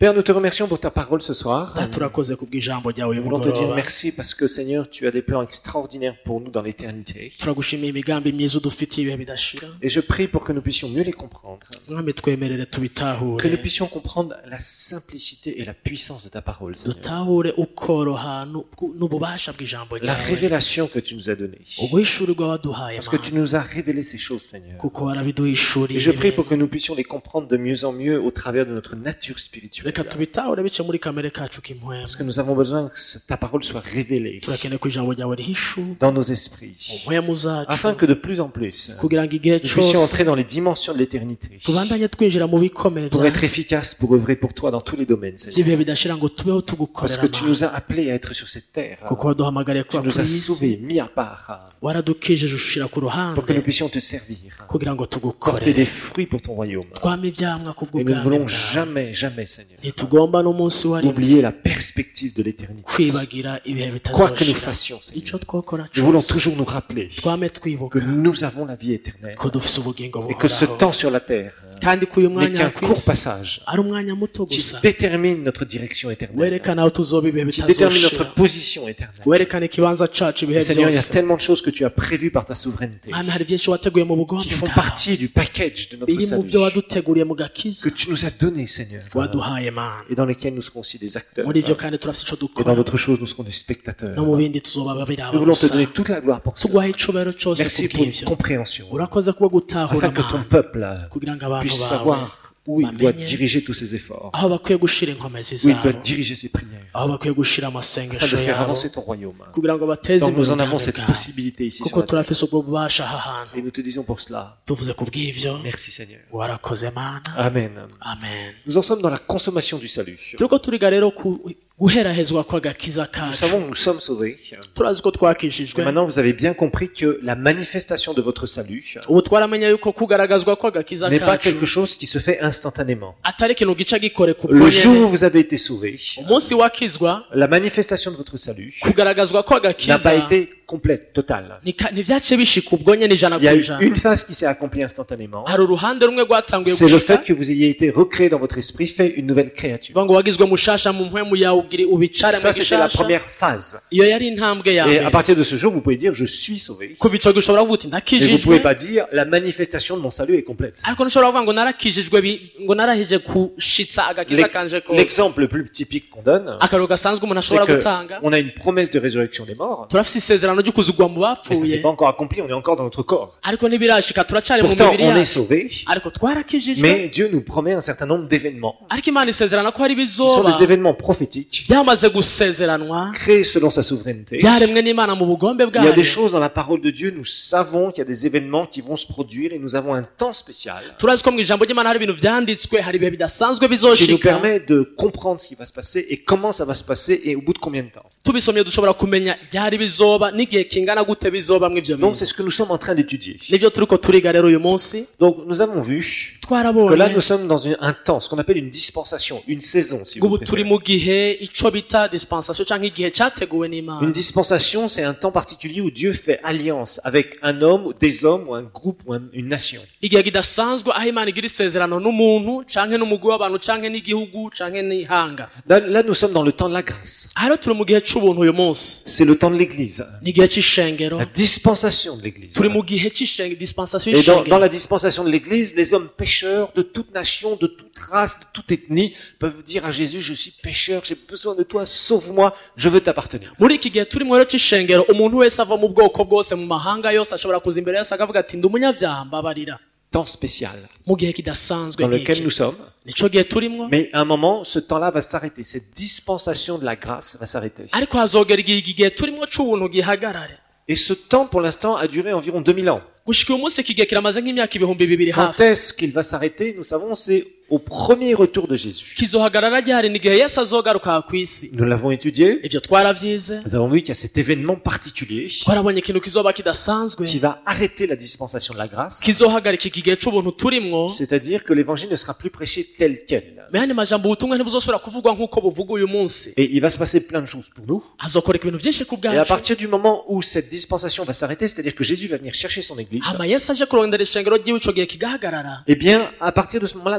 Père, nous te remercions pour ta parole ce soir. data urakoze kubw'ijambo ryawe Nous voulons te dire y'umugoroba merci parce que Seigneur, tu as des plans extraordinaires pour nous dans l'éternité. turagushimiye imigambi myiza udufitiye ibihe bidashira Et je prie pour que nous puissions mieux les comprendre. mwami twemerere Que tubitahure nous puissions comprendre la simplicité et la puissance de ta parole, Seigneur. dutahure ukoroha n'ububasha bw'ijambo La ryawe révélation que tu nous as donnée. uguhishurirwa waduhaye Parce que tu Mana nous as révélé ces choses, Seigneur. kuko Et warabiduhishuriye je prie pour que nous puissions les comprendre de mieux en mieux au travers de notre nature spirituelle. reka tubitahure bice muri kamere kacu k'impwemu Parce que nous avons besoin que ta parole soit révélée turakeneye ko ijambo ryawe rihishuwe dans nos esprits. mu mpwemu zacu Afin que de plus en plus, kugira ngo igihe nous puissions cyose entrer dans les dimensions de l'éternité. tubandanye twinjira mu bikomeye Pour être efficace, pour œuvrer pour toi dans tous les domaines, Seigneur. by'ibihe bidashira ngo tubeho Parce tugukorera que tu Mana nous as appelés à être sur cette terre. kuko waduhamagariye Tu kuba nous ku as isi sauvés, mis à part, waradukijije ushira ku pour que nous ruhande puissions te servir. kugira ngo Porter tugukorere des fruits pour ton royaume. twame ibyamwa ku Et nous ne bw'ubwami voulons bwawe jamais, jamais, Seigneur, ntitugomba n'umunsi wari oublier la perspective de l'éternité. kwibagira ibihe Quoi que nous bitazoshira fassions, icyo Seigneur, twakora nous voulons cyose toujours nous rappeler twame que twibuka nous avons la vie éternelle ko dufise ubugingo et que ce buhoraho temps sur la terre kandi ko uyu n'est mwanya qu'un ku court isi passage ari umwanya muto qui gusa détermine notre direction éternelle, werekana aho tuzoba ibihe qui détermine notre bitazoshira position éternelle. werekana ikibanza cacu ibihe Seigneur, il y a byose tellement de choses que tu as prévues par ta souveraineté mwami hari byinshi wateguye mu qui bugombe font bwawe partie du package de notre biri mu salut byo waduteguriye mu gakiza que tu nous as donné, Seigneur, waduhaye Mana et dans lesquels nous serons aussi des acteurs. muri ibyo kandi turafite icyo Et dans dukora d'autres choses, nous serons des spectateurs. no mu bindi tuzoba babiraba Nous voulons te gusa donner toute la gloire pour ça. tuguhaye icubahiro cyose Merci pour une kubw'ibyo compréhension, urakoze kuba gutahura afin que ton Mana peuple kugira ngo abantu puisse bawe savoir où il doit bamenye diriger tous ses efforts, aho bakwiye gushira inkomezi où il doit zabo diriger ses prières, aho bakwiye gushira afin de amasengesho faire yabo avancer ton royaume. kugira ngo bateze Donc imbere nous en avons ubwami cette bwawe possibilité ici kuko sur la terre. turafise ubwo bubasha aha hantu Et nous te disons pour cela, tuvuze ku bw'ivyo merci Seigneur. warakoze Mana Amen. amen Nous en sommes dans la consommation du salut. turiko turiga rero guherahezwa kw'agakiza Nous kacu savons que nous sommes sauvés. turazi ko twakijijwe Maintenant, vous avez bien compris que la manifestation de votre salut ubu twaramenya yuko kugaragazwa kw'agakiza n'est pas kacu quelque chose qui se fait instantanément. atari ikintu gica gikore ku Le jour où bwonyene vous avez été sauvés, umunsi wakizwa la manifestation de votre salut kugaragazwa n'a pas kw'agakiza été complète, totale. ntibyaciye bishika ubwonyene ijana Il y a ku eu ijana une phase qui s'est accomplie instantanément. hari uruhande rumwe rwatanguye C'est le gushika fait que vous ayez été recréé dans votre esprit, fait une nouvelle créature. ngo wagizwe mushasha mu mpwemu yawe ubicare mu Ça, c'était la gishasha première phase. iyo yari intambwe ya Et à mbere partir de ce jour, vous pouvez dire, je suis sauvé. kuva ico gihe ushobora kuvuga uti Mais vous ne pouvez ndakijijwe pas dire, la manifestation de mon salut est complète. ariko ntushobora kuvuga ngo narakijijwe ngo narahije gushitsa agakiza kanje kose L'exemple le plus typique qu'on donne, akarero gasanzwe umuntu c'est ashobora que gutanga on a une promesse de résurrection des morts, turafise isezerano ryo kuzugwa mu mais ça bapfuye s'est pas encore accompli, on est encore dans notre corps. ariko ntibirashika turacari mu Pourtant, mibiri on est yacu sauvé, ariko twarakijijwe mais Dieu nous promet un certain nombre d'événements. ariko imana isezerana ko hari Ce sont ibizoba des événements prophétiques, byamaze gusezeranwa créés selon sa souveraineté. byaremwe n'imana mu bugombe Il y a bwayo des choses dans la parole de Dieu, nous savons qu'il y a des événements qui vont se produire et nous avons un temps spécial turazi ko mu ijambo ry'imana hari ibintu vyanditswe hari ibihe bidasanzwe qui nous bizoshika permet de comprendre ce qui va se passer et comment ça va se passer et au bout de combien de temps. tubisomye dushobora kumenya byari bizoba n'igihe kingana gute bizobamwo ivyo Donc bintu c'est ce que nous sommes en train d'étudier. nivyo turiko turiga rero uyu munsi Donc nous avons vu que là twarabonye nous sommes dans un temps, ce qu'on appelle une dispensation, une saison si vous ubu turi préférez. mu gihe ico bita dispensation canke igihe categuwe n'imana Une dispensation, c'est un temps particulier où Dieu fait alliance avec un homme, des hommes, ou un groupe, ou une nation. igihe kidasanzwe aho imana igira isezerano n'umuntu canke n'umugwi w'abantu canke n'igihugu canke n'ihanga Là, nous sommes dans le temps de la grâce. aha rero turi mu gihe c'ubuntu uyu munsi C'est le temps de l'Église, n'igihe c'ishengero la dispensation de l'Église. turi mu gihe c'ishengero dispensation Et dans y'ishengero la dispensation de l'Église, les hommes pécheurs de toute nation, de toute race, de toute ethnie peuvent dire à Jésus, je suis pécheur, j'ai besoin de toi, sauve-moi, je veux t'appartenir. muri iki gihe turi mu rero c'ishengero umuntu wese ava mu bwoko bwose mu mahanga yose ashobora kuza imbere yose akavuga ati ndi umunyabyaha mbabarira Temps spécial mu gihe kidasanzwe dans lequel nk'iki nous sommes. nico gihe turimwo Mais à un moment, ce temps-là va s'arrêter. Cette dispensation de la grâce va s'arrêter. ariko hazogera igihe turimwo c'ubuntu gihagarare Et ce temps, pour l'instant, a duré environ 2000 ans. gushika uyu munsi iki gihe kiramaze nk'imyaka ibihumbi bibiri Quand hafi est-ce qu'il va s'arrêter? Nous savons, c'est au premier retour de Jésus. kizohagarara ryari n'igihe yesu azogaruka ku isi Nous l'avons étudié. ivyo twaravyize Nous avons vu qu'il y a cet événement particulier twarabonye ikintu kizoba kidasanzwe qui va arrêter la dispensation de la grâce. kizohagarika iki gihe c'ubuntu turimwo C'est-à-dire que l'évangile ne sera plus prêché tel quel. meyandi majambo ubutumwa ntibuzosubira kuvugwa nk'uko buvuga uyu munsi Et il va se passer plein de choses pour nous. hazokoreka ibintu vyinshi ku Et à bwacu partir du moment où cette dispensation va s'arrêter, c'est-à-dire que Jésus va venir chercher son église, hama yesu aje kurondera ishengero ryiwe ico gihe kigahagarara eh bien, à partir de ce moment-là, nous savons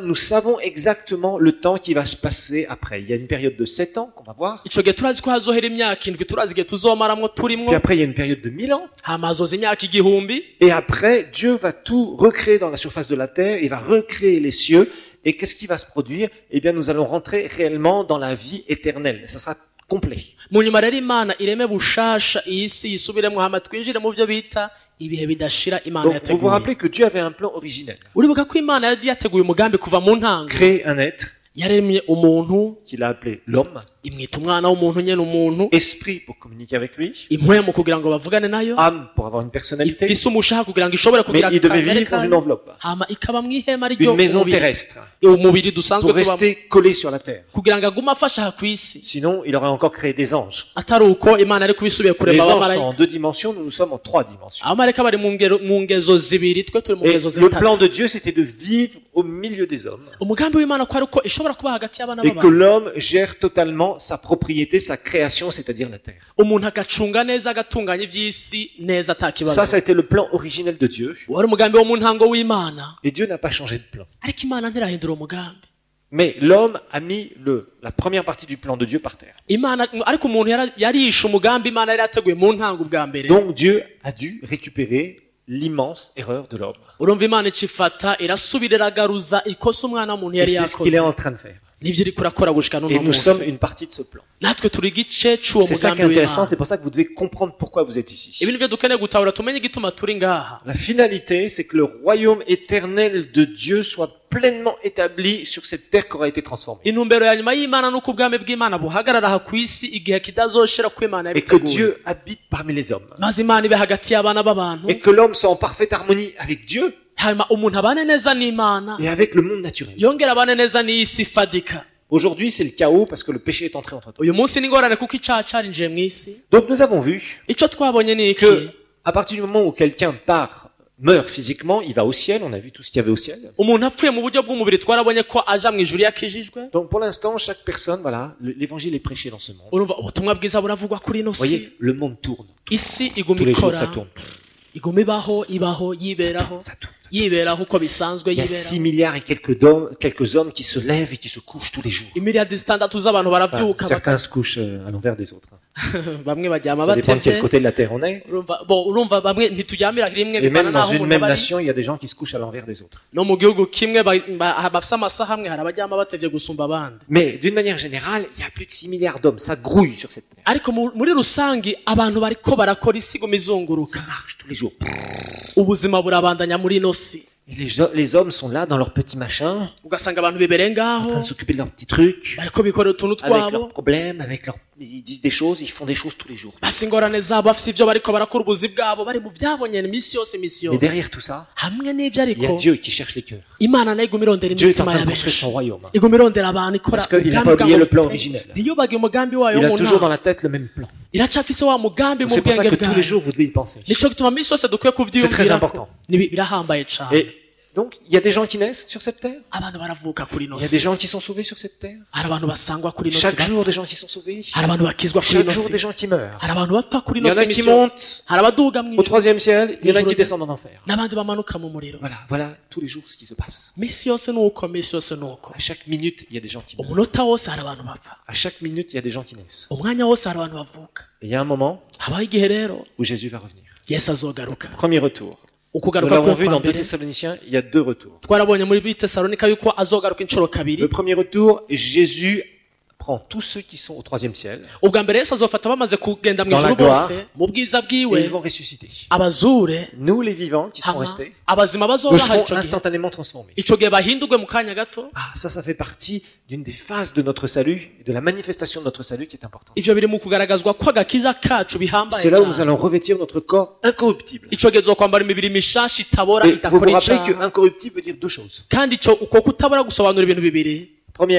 savons exactement le temps qui va se passer après. Il y a une période de 7 ans qu'on va voir. ico gihe turazi ko hazohera imyaka indwi, turazi igihe tuzomaramwo turimwo, Puis après, il y a une période de 1000 ans. hama hazoza imyaka igihumbi. Et après, Dieu va tout recréer dans la surface de la terre. Il va recréer les cieux. Et qu'est-ce qui va se produire? Eh bien, nous allons rentrer réellement dans la vie éternelle. Ça sera complet. Mu nyuma rero Imana ireme bushasha iyi si yisubiremwo, hama twinjire mu byo bita ibihe bidashira Imana Donc, vous vous yateguye. rappelez que Dieu avait un plan originel. Uribuka ko Imana yari yateguye umugambi kuva mu ntango, Créer un être yaremye umuntu, qu'il a appelé l'homme, imwita umwana w'umuntu nyene umuntu, esprit pour communiquer avec lui, impwemu kugira ngo bavugane nayo, âme pour avoir une personnalité, ifise umushaha kugira ngo ishobore mais kugira il devait kamere vivre dans kayo, une enveloppe, hama ikaba mw'ihema ryo une maison umubiri, terrestre, umubiri dusanzwe pour tubamo, rester collé sur la terre. kugira ngo agume afasha aha kw'isi. Sinon, il aurait encore créé des anges. Atari uko Imana ari kubisubiye Les kurema anges sont abamarayika. en 2 dimensions, nous sommes en 3 dimensions. Abamarayika bari mu ngezo zibiri, twe turi mu Et ngezo le plan zitatu. de Dieu, c'était de vivre au milieu des hommes. Umugambi w'Imana ko ari uko ishobora kuba hagati y'abana Et que b'abantu, l'homme gère totalement sa propriété, sa création, c'est-à-dire la terre. umuntu agacunga neza, agatunganya iby'isi neza atakibazo. Ça a été le plan originel de Dieu. wari umugambi wo mu ntango w'Imana, Et Dieu n'a pas changé de plan. ariko Imana ntirahindura umugambi. Mais l'homme a mis la première partie du plan de Dieu par terre. Imana ariko umuntu yarishe umugambi Imana yari yateguye mu ntango bwa mbere. Donc Dieu a dû récupérer l'immense erreur de l'homme. Urumva Imana icifata irasubira iragaruza ikosa umwana w'umuntu Et yari c'est ce qu'il est yakoze, en train de faire. nivyo iriko irakora gushika Et n'uno nous sommes munsi. une partie de ce plan. Natwe turi igice c'uwo C'est ça qui mugambi est intéressant, w'Imana. c'est pour ça que vous devez comprendre pourquoi vous êtes ici. Ibi nivyo dukeneye gutahura tumenye igituma turi ngaha. La finalité, c'est que le royaume éternel de Dieu soit pleinement établi sur cette terre qui aura été transformée. Intumbero ya nyuma y'Imana nuko ubwami bw'Imana buhagarara aha kw'isi igihe kidazoshira ko Imana Et que yabiteguye. Dieu habite parmi les hommes. Maze Imana ibe hagati y'abana b'abantu, Et que l'homme soit en parfaite harmonie avec Dieu hanyuma umuntu abane neza n'Imana, et avec le monde naturel. yongera abane neza n'isi ifadika. Aujourd'hui, c'est le chaos parce que le péché est entré entre temps. Uyu munsi ni ingorane kuko icaha carinjiye mw'isi. Donc nous avons vu Ico twabonye ni iki? que à partir du moment où quelqu'un meurt physiquement, il va au ciel. On a vu tout ce qu'il y avait au ciel. Umuntu apfuye mu buryo bw'umubiri twarabonye ko aja mw'ijuru yakijijwe. Donc pour l'instant, chaque personne, voilà, l'évangile est prêché dans ce monde. Urumva ubutumwa bwiza buravugwa kuri ino Vous si. voyez, le monde tourne. Isi iguma Tous les jours, ikora, ça tourne. iguma ibaho yiberaho, Ça tourne. yiberaho uko bisanzwe Il y a yiberaho. 6 milliards et quelques hommes qui se lèvent et qui se couchent tous les jours. Imiliyardi zitandatu z'abantu Enfin, baravyuka, certains se couchent à l'envers des autres. bamwe baryama Ça dépend de quel batevye. côté de la terre on est. Urumva bamwe ntituryamira rimwe Et bivana même dans n'aho une umuntu même aba ari. nation, il y a des gens qui se couchent à l'envers des autres. No mu gihugu kimwe bafise amasaha amwe hari abaryama batevye gusumba abandi. Mais d'une manière générale, il y a plus de 6 milliards d'hommes. Ça grouille sur cette terre. Ariko muri rusangi abantu bariko barakora isi iguma izunguruka. Ça marche tous les jours. Ubuzima burabandanya muri ino si. Et les hommes sont là dans leurs petits machins, Ugasanga abantu bibereye en train ngaho de s'occuper de leurs petits trucs, bariko bikorera utuntu avec twabo, leurs problèmes, ils disent des choses, ils font des choses tous les jours. bafise ingorane zabo, bafise ivyo bariko barakora ubuzi bwabo, bari mu vyabo nyene imisi yose Mais yose. derrière tout ça, Hamwe n'ivyo il y a ariko Dieu qui cherche les cœurs. Imana nayo iguma irondera Dieu est en imitima train ya de construire benshi, son royaume. iguma irondera abantu ikora Parce qu'il n'a umugambi pas oublié bwabo le plan buteye. originel. Ntiyibagire umugambi wayo Il a mu toujours dans ntara, la tête le même plan. iracafise wa mugambi mu C'est pour ça bwenge que tous les bwayo. jours, vous devez y penser. Nico gituma imisi yose dukwiye C'est très kuvyiyumvira, important. birahambaye cane. Et donc, il y a des gens qui naissent sur cette terre. Abantu baravuka kuri ino Il y a des si, gens qui sont sauvés sur cette terre. hari abantu basangwa kuri ino Chaque si, jour, des gens qui sont sauvés. hari abantu bakizwa kuri Chaque ino jour, si, des gens qui meurent. hari abantu bapfa kuri Il y ino en a si qui imisi yose, montent hari abaduga au mw'ijuru, 3e ciel, il y en a qui descendent en enfer. n'abandi bamanuka mu muriro. Voilà tous les jours ce qui se passe. Misi yose nuko, misi yose nuko. À chaque minute, il y a des gens qui meurent. Umunota wose hari abantu bapfa, À chaque minute, il y a des gens qui naissent. umwanya wose hari abantu bavuka. Et il y a un moment Habaho igihe rero où Jésus va revenir. Yesu azogaruka. Premier retour. Nous Ukugaruka l'avons kwe vu kwa dans 2 mbere Thessaloniciens, il y a 2 retours. twarabonye muri Bitesalonika yuko azogaruka inshuro kabiri. Le premier retour, Jésus prend tous ceux qui sont au 3e ciel Ubwa mbere Yesu azofata bamaze kugenda mu Dans la ijuru gloire. bose mu bwiza et bwiwe, ils vont ressusciter. abazure, Nous, les vivants qui sont hama restés, abazima nous bazoba hari serons ico gihe. instantanément transformés. Ico gihe bahindurwe mu kanya gato. Ah, ça fait partie d'une des phases de notre salut, de la manifestation de notre salut qui est importante. Ivyo biri mu kugaragazwa ko agakiza kacu bihambaye C'est là où nous cyane. allons revêtir notre corps incorruptible. Ico gihe tuzokwambara imibiri mishasha itabora, Et vous vous idakora rappelez que icaha. incorruptible veut dire 2 choses. Kandi uko kutabora gusobanura ibintu bibiri. Première,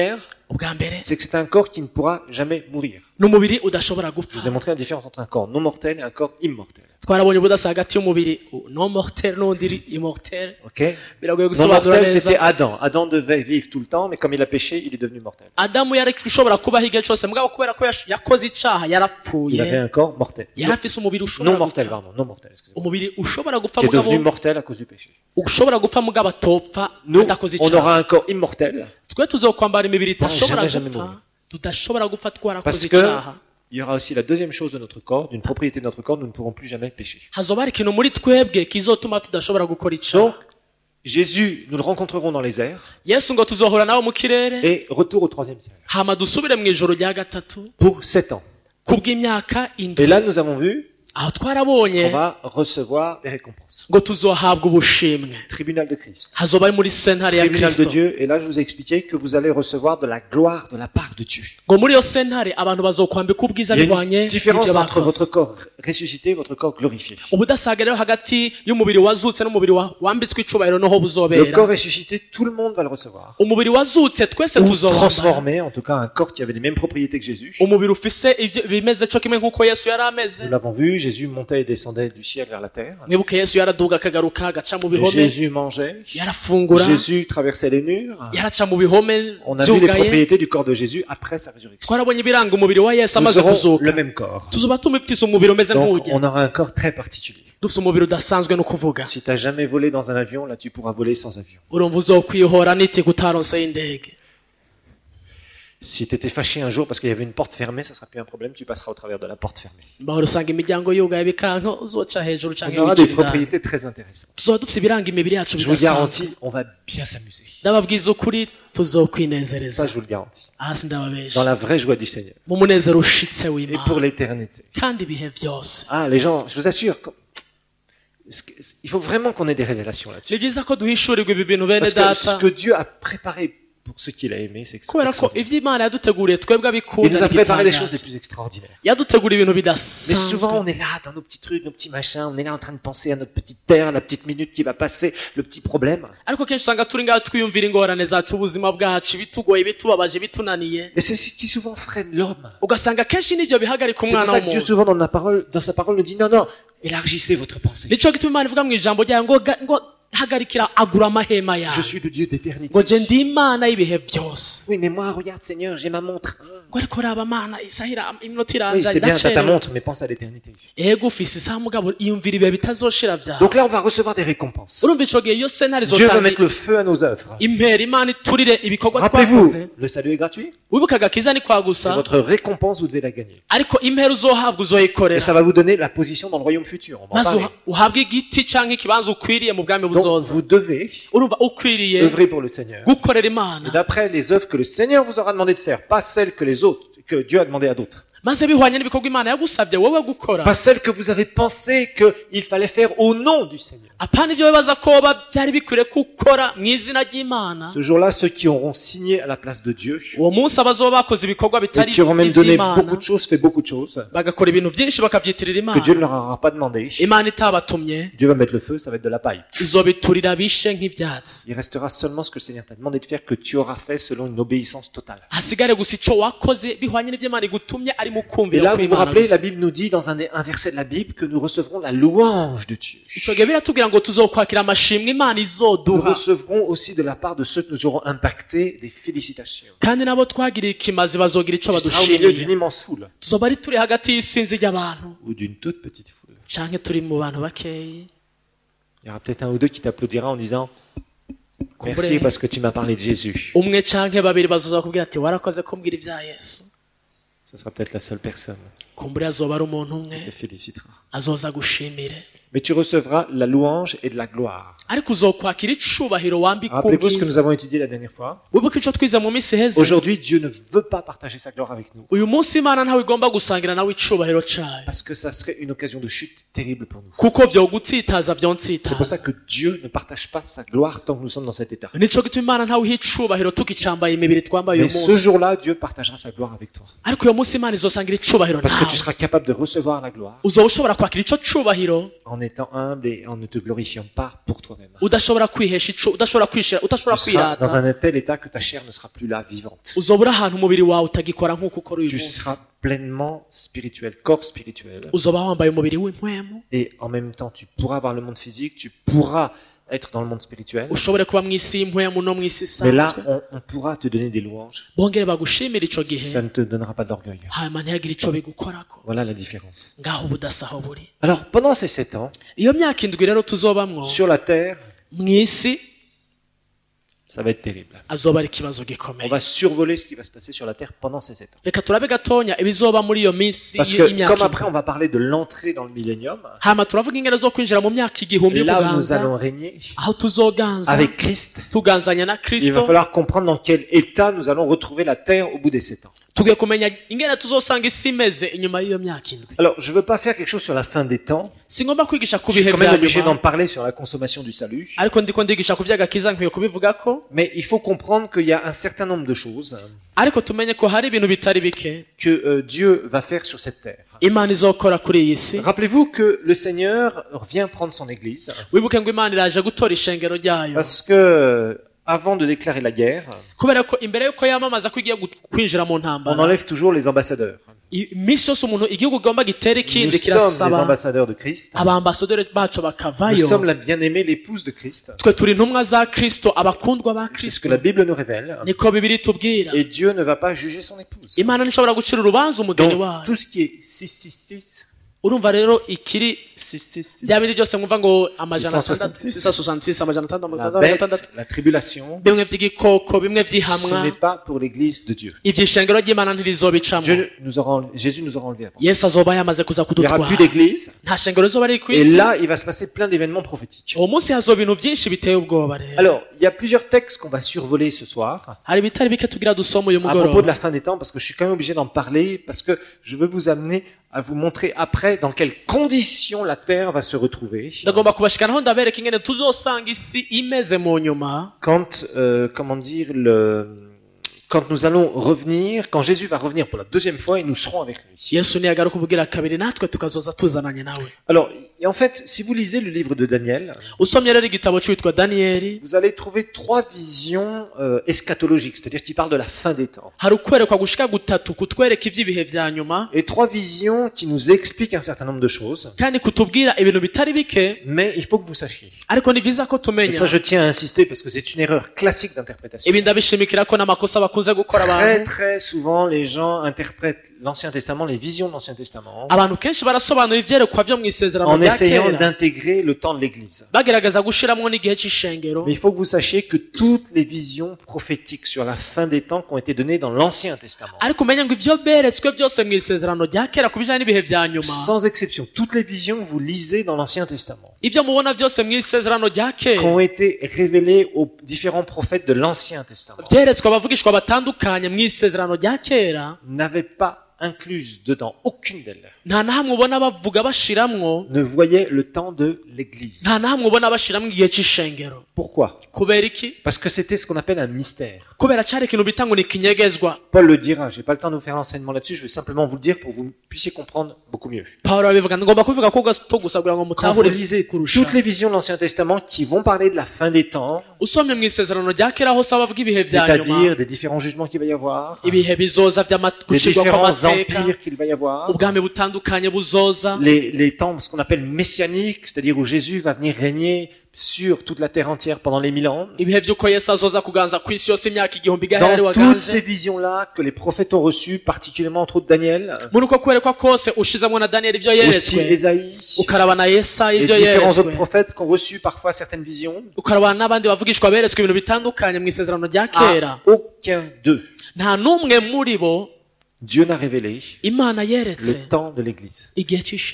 ubwa mbere c'est que c'est un corps qui ne pourra jamais mourir. ni umubiri udashobora Je vous ai gupfa montré la différence entre un corps non mortel et un corps immortel. twarabonye ubudasa hagati y'umubiri non mortel n'undi immortel Ok? biragoye Non gusobanura mortel, c'était neza Adam. Adam devait vivre tout le temps, mais comme il a péché, il est devenu mortel. adamu yari ushobora kubaho igihe cyose mugabo kubera ko yakoze icaha Il yarapfuye avait un corps mortel. yari afise umubiri Non ushobora mortel, gupfa pardon, non mortel, excusez-moi. umubiri ushobora gupfa Qui est mugabo devenu mortel à cause du péché. ushobora gupfa mugabo atopfa Nous, adakoze on icaha aura un corps immortel, twe tuzokwambara imibiri idashobora jamais gupfa mourir. tudashobora gupfa twarakoze parce que icaha il y aura aussi la deuxième chose de notre corps, d'une propriété de notre corps, nous ne pourrons plus jamais pécher. hazoba hari ikintu muri twebwe kizotuma tudashobora gukora Donc, icaha Jésus, nous le rencontrerons dans les airs, yesu ngo tuzohura nawe mu kirere et retour au troisième ciel. hama dusubire mu ijoro rya gatatu Pour 7 ans. kubw'imyaka Et indwi là, nous avons vu aho twarabonye qu'on va recevoir des récompenses. ngo tuzohabwa ubushimwe Tribunal de Christ. hazoba ari muri sentare ya Tribunal de kristo Dieu. Et là, je vous ai expliqué que vous allez recevoir de la gloire de la part de Dieu. ngo muri iyo sentare abantu bazokwambika ubwiza Il y a bihwanye une différence n'ibyo entre votre bakoze corps ressuscité et votre corps glorifié. ubudasaga rero hagati y'umubiri wazutse n'umubiri wambitswe icubahiro noho Le buzobera corps ressuscité, tout le monde va le recevoir. umubiri wazutse twese Ou tuzowambara transformé, en tout cas un corps qui avait les mêmes propriétés que Jésus. umubiri ufise bimeze cyo kimwe nk'uko yesu yari ameze Nous l'avons vu, Jésus montait et descendait du ciel vers la terre. mwibuke yesu yaraduga akagaruka agaca mu Et bihome Jésus mangeait. yarafungura Jésus traversait les murs. yaraca mu bihome On a vu les byugaye propriétés du corps de Jésus après sa résurrection. twarabonye ibiranga umubiri wa yesu Nous amaze aurons kuzuka le même corps. tuzoba tumufise umubiri umeze Donc, nk'ujya on aura un corps très particulier. dufise umubiri udasanzwe no kuvuga Si tu n'as jamais volé dans un avion, là tu pourras voler sans avion. urumva uzokwihora n'itike utaronse y'indege Si tu étais fâché un jour parce qu'il y avait une porte fermée, ça sera plus un problème, tu passeras au travers de la porte fermée. mbahora usanga imiryango yugaye bikanka uzoca hejuru On canke aura des wicira propriétés très intéressantes. tuzoba dufise ibiranga imibiri yacu Je vous bidasanzwe garantis, on va bien s'amuser. ndababwiza ukuri tuzokwinezereza Ça, je vous le garantis. hasi Dans ndababesha la vraie joie du Seigneur. mu munezero ushitse Et pour w'imana l'éternité. kandi ibihe byose Ah, les gens, je vous assure, il faut vraiment qu'on ait des révélations ni là-dessus. byiza ko duhishurirwa ibi bintu bene Parce que ce data que Dieu a préparé pour ceux qu'il a aimés, c'est kubera ko extraordinaire. ivyo imana yaduteguriye twebwe Il abikunda nous a préparé les choses les n'igitangaza plus extraordinaires. yaduteguriye ibintu Mais souvent, bidasanzwe on est là dans nos petits trucs, nos petits machins, on est là en train de penser à notre petite terre, la petite minute qui va passer, le petit problème. ariko kenshi usanga turi ngaho twiyumvira ingorane zacu ubuzima bwacu ibitugoye ibitubabaje ibitunaniye Et c'est ce qui souvent freine l'homme. ugasanga kenshi n'ibyo bihagarika C'est pour umwana ça que Dieu w'umuntu souvent dans sa parole nous dit non, non, élargissez votre pensée. nico gituma imana ivuga mu ijambo ryayo ngo hagarikira agura amahema Je yawe suis le Dieu d'éternité. ngo je ndi imana y'ibihe byose Oui, mais moi, regarde Seigneur, j'ai ma montre. ngo ariko raba mana isaha iminota Oui, iranja c'est bien, t'as ta ndacerewe montre, mais pense à l'éternité. ego ufise isaha mugabo iyumvira ibihe bitazoshira vyawe Donc là, on va recevoir des récompenses. urumva ico gihe iyo sentare Dieu va mettre izotanga le feu à nos œuvres. impera imana iturire ibikorwa Rappelez-vous, twakoze le salut est gratuit. wibuka agakiza ni kwa C'est gusa votre récompense, vous devez la gagner. ariko impera uzohabwa Et uzoyikorera ça va vous donner la position dans le royaume futur. On va en maze parler. uhabwe igiti canke ikibanza ukwiriye mu bwami Donc, buzoza vous devez urumva ukwiriye œuvrer pour le Seigneur. gukorera Et imana d'après les œuvres que le Seigneur vous aura demandé de faire, pas celles que les autres, que Dieu a demandé à d'autres. maze bihwanye n'ibikorwa imana yagusabye wowe gukora Pas celles que vous avez pensé qu'il fallait faire au nom du Seigneur. apana ivyo bibaza ko byari bikwiriye gukora mu izina ry'imana Ce jour-là, ceux qui auront signé à la place de Dieu, uwo munsi abazoba bakoze ibikorwa et bitari qui auront même donné ivy'imana beaucoup de choses, fait beaucoup de choses, bagakora ibintu byinshi bakavyitirira que Dieu ne imana leur aura pas demandé. imana itabatumye Dieu va mettre le feu, ça va être de la paille. izobiturira bishe nk'ivyatsi Il restera seulement ce que le Seigneur t'a demandé de faire, que tu auras fait selon une obéissance totale. hasigare gusa ico wakoze bihwanye n'ivyo imana igutumye ari mu Et kumvira là, vous vous kw'imana rappelez, gusa la Bible nous dit dans un verset de la Bible que nous recevrons la louange de Dieu. ico gihe biratubwira ngo tuzokwakira amashimwe imana Nous izoduha recevrons aussi de la part de ceux que nous aurons impactés des félicitations. kandi nabo twagiriye ikimazi bazogira ico Tu seras au milieu d'une badushimiye immense foule tuzoba ari turi hagati y'isinzi ry'abantu ou d'une toute petite foule. canke turi mu bantu bakeyi Il y aura peut-être un ou deux qui t'applaudira en disant merci Kumbure parce que tu m'as parlé de Jésus. umwe canke babiri bazoza kubwira ati warakoze kumbwira ibya yesu Ce sera peut-être la seule personne kumbure azoba ari umuntu qui umwe te félicitera. azoza gushimire Mais tu recevras la louange et de la gloire. ariko uzokwakira icubahiro wambika Rappelez-vous ce que nous ubwiza avons étudié la dernière fois. wibuke ico twize mu minsi iheze Aujourd'hui, Dieu ne veut pas partager sa gloire avec nous uyu munsi imana ntawe igomba gusangira nawe icubahiro cayo parce que ça serait une occasion de chute terrible pour nous. kuko vyogutsitaza C'est pour ça vyonsitaza que Dieu ne partage pas sa gloire tant que nous sommes dans cet état. nico gituma imana ntawe iha icubahiro tukicambaye imibiri twambaye Mais uyu ce munsi jour-là, Dieu partagera sa gloire avec toi. ariko uyu munsi imana izosangira icubahiro Parce que bwawe tu seras capable de recevoir la gloire uzoba ushobora kwakira ico cubahiro en étant humble et en ne te glorifiant pas pour toi-même. udashobora kwihesha ico udashobora kwishira udashobora Tu seras dans kwirata un tel état que ta chair ne sera plus là vivante. uzoba uri ahantu umubiri wawe utagikora nk'uko ukora uyu Tu munsi seras pleinement spirituel, corps spirituel. uzoba wambaye umubiri w'impwemu Et en même temps, tu pourras avoir le monde physique, tu pourras être dans le monde spirituel. ushobore kuba mw'isi y'impwemu no mw'isi Mais là, isanzwe on pourra te donner des louanges. bongere bagushimira ico Ça gihe ne te donnera pas d'orgueil. hanyuma ntihagire ico bigukorako Voilà la différence. ngaho ubudasa aho buri Alors, pendant ces 7 ans, iyo myaka indwi rero tuzobamwo sur la terre, mw'isi ça va être terrible. azoba ari ikibazo On gikomeye va survoler ce qui va se passer sur la terre pendant ces 7 ans. reka turabe gatonya ibizoba muri iyo minsi Parce que, comme y'imyaka après, indwi on va parler de l'entrée dans le millénium, hama turavuga ingene zo kwinjira mu myaka igihumbi et yo là où nous kuganza allons régner aho tuzoganza avec Christ, tuganzanya na il va kristo falloir comprendre dans quel état nous allons retrouver la terre au bout des 7 ans. tugiye kumenya ingene tuzosanga isi imeze inyuma y'iyo myaka indwi Alors, je veux pas faire quelque chose sur la fin des temps. singomba kwigisha ku Je suis bihe quand même bya obligé d'en nyuma parler sur la consommation du salut. ariko ndiko ndigisha ku vy'agakiza nkwiye kubivugako Mais il faut comprendre qu'il y a un certain nombre de choses ariko tumenye ko hari ibintu bitari bike que Dieu va faire sur cette terre. imana izokora kuri iyi si Rappelez-vous que le Seigneur vient prendre son Église wibuke ngo imana iraje gutora ishengero ryayo parce que avant de déclarer la guerre, kubera ko imbere yuko yamamaza ko igiye kwinjira mu on ntambara enlève toujours les ambassadeurs. iminsi yose umuntu igihugu gomba gitera Nous ikindi sommes des kirasaba ambassadeurs de Christ. abambasaderi bacu Nous bakavayo sommes la bien-aimée, l'épouse de Christ. twe turi intumwa za kristo abakundwa ba C'est ce kristo que la Bible nous révèle. niko bibiri tubwira Et Dieu ne va pas juger son épouse. imana ntishobora gucira urubanza umugeni Donc, wayo tout ce qui est 666, urumva rero ikiri 666, bya bindi byose mwumva ngo amajana 666, 666 amajana atandatu la mirongo bête, itandatu la tribulation, bimwe by'igikoko bimwe ce by'ihamwa n'est pas pour l'Église de Dieu. ibyishengero ry'imana ntirizobicamo Jésus nous aura enlevé avant. yesu azoba yamaze kuza Il n'y aura plus kudutwara d'église. nta shengero rizoba riri ku Et isi là, il va se passer plein d'événements prophétiques. uwo munsi hazoba ibintu byinshi biteye ubwoba rero Alors, il y a plusieurs textes qu'on va survoler ce soir hari ibitari bike tugira dusoma uyu à propos de mugoroba la fin des temps, parce que je suis quand même obligé d'en parler, parce que je veux vous amener à vous montrer après dans quelles conditions la terre va se retrouver. ndagomba kubashikanaho ndabereka ingene tuzosanga isi imeze mu nyuma Quand, comment dire, quand nous allons revenir, quand Jésus va revenir pour la deuxième fois et nous serons avec lui. yesu niyagaruka ubwira kabiri natwe tukazoza tuzananye nawe Alors, et en fait, si vous lisez le livre de Daniel, usomye rero igitabo cyitwa daniyeli vous allez trouver 3 visions eschatologiques, c'est-à-dire qui parlent de la fin des temps. hari ukwerekwa gushika gutatu kutwereka iby'ibihe vya nyuma Et 3 visions qui nous expliquent un certain nombre de choses, kandi kutubwira ibintu bitari bike mais il faut que vous sachiez. ariko ni byiza ko Et tumenya ça, je tiens à insister parce que c'est une erreur classique d'interprétation. ibi ndabishimikira ko n'amakosa bakunze gukora Très, abantu très souvent, les gens interprètent l'Ancien Testament, les visions de l'Ancien Testament, abantu kenshi barasobanura ivyerekwa vyo mu isezerano en rya essayant kera d'intégrer le temps de l'Église. bagerageza gushiramwo n'igihe c'ishengero Mais il faut que vous sachiez que toutes les visions prophétiques sur la fin des temps qui ont été données dans l'Ancien Testament, ariko umenye ngo ivyo beretswe byose mu isezerano rya kera ku bijanye n'ibihe vya nyuma sans exception, toutes les visions que vous lisez dans l'Ancien Testament, ivyo mubona byose mu isezerano rya qui ont kera été révélées aux différents prophètes de l'Ancien Testament, vyeretswe abavugishwa batandukanye mu isezerano rya kera n'avaient pas incluse dedans aucune d'elles, nta na hamwe ubona bavuga bashiramwo ne voyait le temps de l'Église. nta na hamwe ubona bashiramwo igihe c'ishengero Pourquoi? kubera iki Parce que c'était ce qu'on appelle un mystère. kubera cari ikintu bita ngo ni kinyegezwa Paul le dira, j'ai pas le temps de vous faire l'enseignement là-dessus, je vais simplement vous le dire pour que vous puissiez comprendre beaucoup mieux. pawulo arabivuga ngomba kubivuga ko gato gusa kugira ngo Quand vous mutahure lisez kurusha toutes les visions de l'Ancien Testament qui vont parler de la fin des temps, usomye mu isezerano rya kera hose abavuga ibihe vya nyuma c'est-à-dire des différents jugements qu'il va y avoir, ibihe bizoza des gucirwa différents kw'amateka empires qu'il va y avoir, ubwami butandukanye buzoza les temps, ce qu'on appelle messianiques, c'est-à-dire où Jésus va venir régner sur toute la terre entière pendant les 1000 ans. ibihe vy'uko yesu azoza kuganza ku isi yose imyaka igihumbi igahera ari Dans toutes waganje ces visions-là que les prophètes ont reçues, particulièrement entre autres Daniel, muri uko kwerekwa kose ushizamwo na daniyeli ivyo aussi yeretswe Ésaïe, ukaraba na yesaya les ivyo différents autres yeretswe prophètes qui ont reçu parfois certaines visions. ukaraba n'abandi bavugishwa beretswe ibintu bitandukanye mu isezerano rya kera À aucun d'eux, nta n'umwe muri bo Dieu n'a révélé imana yeretse le temps de l'Église. igihe c'ishengero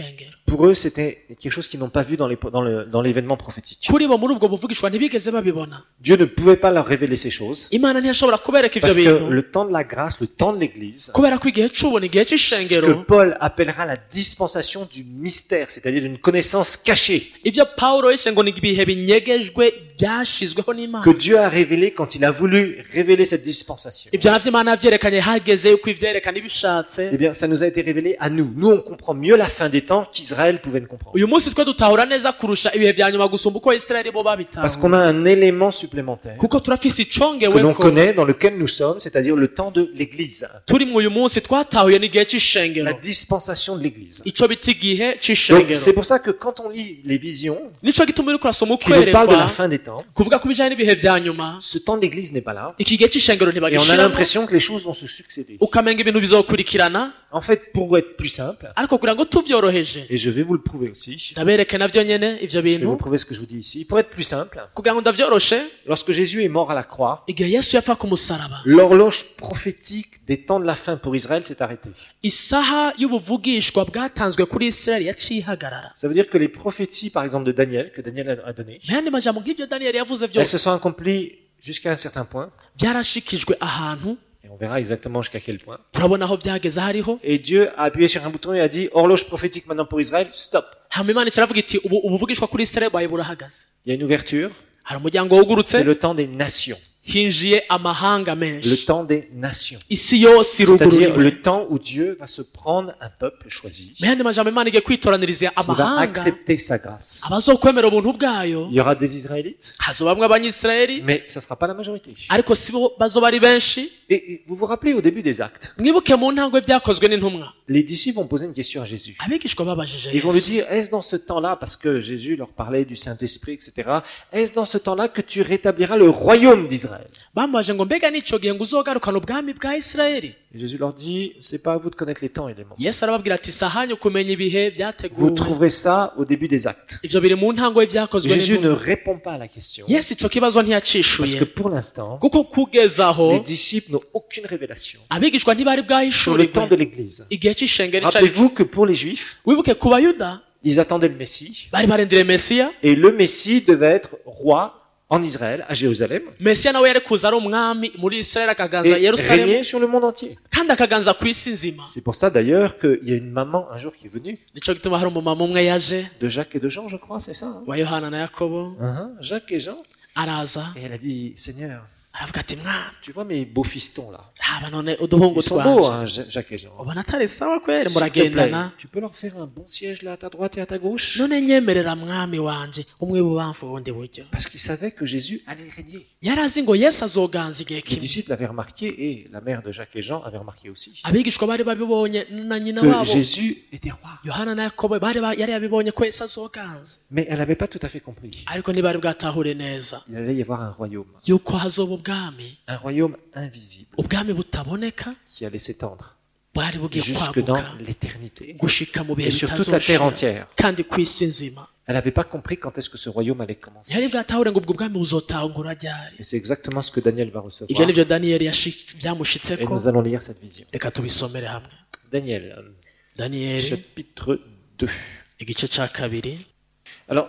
pour eux, c'était quelque chose qu'ils n'ont pas vu dans l'événement prophétique. kuri bo muri ubwo buvugishwa ntibigeze babibona. Dieu ne pouvait pas leur révéler ces choses Imana ntiyashobora kubereka ivyo parce que bintu le temps de la grâce, le temps de l'Église, kubera ko igihe c'ubuntu, igihe ce que c'ishengero, Paul appellera la dispensation du mystère, c'est-à-dire d'une connaissance cachée ivyo Pawulo yise ngo ni ibihe binyegejwe byashizweho n'Imana. que Dieu a révélé quand il a voulu révéler cette dispensation. Ivyo navyo Imana yavyerekanye hageze yuko ivyerekana ibishatse. Eh bien, ça nous a été révélé à nous. Nous, on comprend mieux la fin des temps qu'Israël pouvait ne comprendre. Uyu munsi twe dutahura neza kurusha ibihe vya nyuma gusumba uko Isirayeli bo Parce qu'on babitahura, a un élément supplémentaire kuko turafise que l'on icongewe ko connaît, dans lequel nous sommes, c'est-à-dire le temps de l'Église. turi mu uyu munsi twatahuye n'igihe La c'ishengero, dispensation de l'Église. ico bita igihe Donc, c'ishengero. c'est pour ça que quand on lit les visions Nico gituma uriko urasoma qui nous parlent de la ukwerekwa fin des temps, kuvuga ku bijanye n'ibihe vya nyuma, ce temps de l'Église n'est pas là. iki gihe c'ishengero Et on a ntibagishiramo, l'impression que les choses vont se succéder. ukamenga ibintu bizokurikirana. En fait, pour être plus simple, Ariko kugira ngo tuvyoroheje, et je vais vous le prouver aussi, ndabereke navyo nyene ivyo je vais vous bintu, prouver ce que je vous dis ici. Pour être plus simple, kugira ngo ndavyoroshe, lorsque Jésus est mort à la croix, igihe Yesu yapfa ku musaraba, l'horloge prophétique des temps de la fin pour Israël s'est arrêtée. isaha y'ubuvugishwa bwatanzwe kuri Isirayeli yaciye ihagarara. Ça veut dire que les prophéties, par exemple, de Daniel, que Daniel a données, Mu yandi majambo nk'ivyo Daniyeli yavuze elles vyose se sont accomplies jusqu'à un certain point, byarashikijwe ahantu, et on verra exactement jusqu'à quel point. turabona aho byageze hariho. Et Dieu a appuyé sur un bouton et a dit, horloge prophétique maintenant pour Israël, stop. Hama Imana iravuga iti ubu ubuvugishwa kuri Isirayeli bwawe burahagaze. Il y a une ouverture, Hari umuryango wugurutse, c'est le temps des nations. hinjiye amahanga Le menshi, temps des nations. isi yose C'est-à-dire irugururiwe. le temps où Dieu va se prendre un peuple choisi, Mu yandi majambo Imana igiye kwitoraniriza qui va amahanga accepter sa grâce. abazokwemera ubuntu bwayo. Il y aura des Israélites, Hazobamwe abanyisirayeli, mais ça ne sera pas la majorité. ariko si bo bazoba ari benshi. Et vous vous rappelez au début des actes, Mwibuke mu ntango y'ibyakozwe n'intumwa, les disciples vont poser une question à Jésus. abigishwa babajije Ils vont lui Yesu, dire, est-ce dans ce temps-là, parce que Jésus leur parlait du Saint-Esprit, etc., est-ce dans ce temps-là que tu rétabliras le royaume d'Israël? bamubaje ngo mbega n'ico gihe ngo uzogarukana ubwami bwa Isirayeli? Et Jésus leur dit, c'est pas à vous de connaître les temps et les moments. Yesu arababwira ati sahanyu kumenya ibihe Vous byateguwe. trouverez ça au début des actes. Ivyo biri mu ntango y'ibyakozwe Jésus ne n'intumwa. répond pas à la question, Yesu ico kibazo parce ntiyacishuye, que pour l'instant, kuko kugeza aho les disciples n'ont aucune révélation abigishwa ntibari sur le temps de bwahishurirwe l'Église. igihe c'ishengero ico ari cyo. Rappelez-vous que pour les Juifs, Wibuke ku bayuda ils attendaient le Messie, bari barindiriye Mesiya. et le Messie devait être roi en Israël, à Jérusalem, Mesiya nawe yari kuza ari umwami muri Isirayeli, akaganza et Yerusalemu régner sur le monde entier. kandi akaganza ku isi nzima. C'est pour ça d'ailleurs qu'il y a une maman un jour qui est venue, Nico gituma hari umumama umwe yaje de Jacques et de Jean, je crois, c'est ça, hein? wa Yohana na Yakobo, Jacques et Jean, araza et elle a dit, Seigneur, aravuga ati mwami, tu vois mes beaux fistons là, raba none uduhungu ils sont beaux, twanje hein, Jacques et Jean. ubona atari sawa kweri, S'il te muragendana. plaît, tu peux leur faire un bon siège là à ta droite et à ta gauche? None nyemerera mwami wanje umwe ibubamfu uwundi buryo. Parce qu'ils savaient que Jésus allait régner. Yari azi ngo Yesu azoganza igihe Les kimwe. disciples avaient remarqué, et la mère de Jacques et Jean avait remarqué aussi, Abigishwa bari babibonye na nyina que wabo Jésus était roi. Yohana na Yakobo yari yabibonye ko Yesu azoganza, Mais elle n'avait pas tout à fait compris. ariko ntibari bwatahure neza Il allait y avoir un royaume. yuko hazoba ubwami, Un royaume invisible ubwami butaboneka qui allait s'étendre bwari bugiye jusque dans kwaguka l'éternité gushika mu bihe et sur toute la terre bitazoshira entière. kandi ku isi nzima. Elle n'avait pas compris quand est-ce que ce royaume allait commencer. ntihari bwatahure ngo ubwo bwami buzotangura ryari. Et c'est exactement ce que Daniel va Ivyo recevoir. nivyo Daniyeli Et byamushitseko. nous allons lire cette vision. Reka tubisomere hamwe. Daniel, Daniyeli chapitre 2. igice ca kabiri. Alors,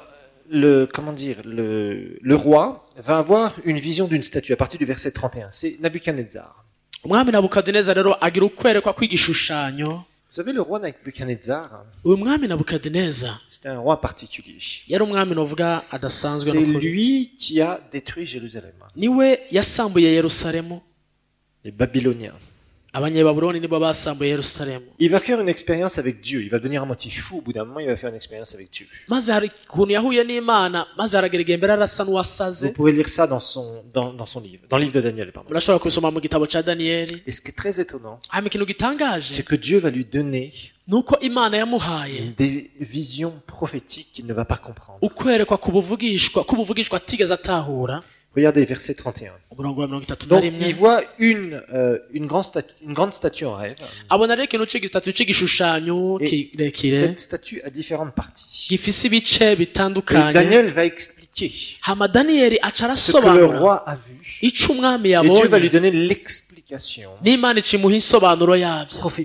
le roi va avoir une vision d'une statue à partir du verset 31. C'est Nabuchodonosor. Umwami Nabukadineza rero agira ukwerekwa kw'igishushanyo. Vous savez, le roi Nabuchodonosor, Uyu mwami Nabukadineza c'était un roi particulier. yari umwami novuga adasanzwe C'est n'ukuri. lui qui a détruit Jérusalem. Niwe yasambuye Yerusalemu. Les Babyloniens. Abanyebabuloni nibo basambuye Yerusalemu. Il va faire une expérience avec Dieu. Il va devenir à moitié fou. Au bout d'un moment, il va faire une expérience avec Dieu. Maze hari ukuntu yahuye n'Imana, maze arageragera imbere arasa n'uwasaze. Vous pouvez lire ça dans son livre, dans le livre de Daniel, pardon. Murashobora kubisoma mu gitabo ca Daniyeli. Et ce qui est très étonnant, Hanyuma ikintu gitangaje c'est que Dieu va lui donner nuko Imana yamuhaye des visions prophétiques qu'il ne va pas comprendre. ukwerekwa kubuvugishwa atigeze atahura. Regardez verset 31. Umurongo wa 31. Donc il voit une grande statue en rêve. Abona rero ikintu c'igishushanyo Et kirekire cette statue a différentes parties. gifise ibice Et bitandukanye. Daniel va expliquer Hama Daniyeli aca ce que le arasobanura roi a vu. ico umwami Et Dieu va lui yabonye donner l'explication n'Imana icimuha insobanuro yavyo prophétique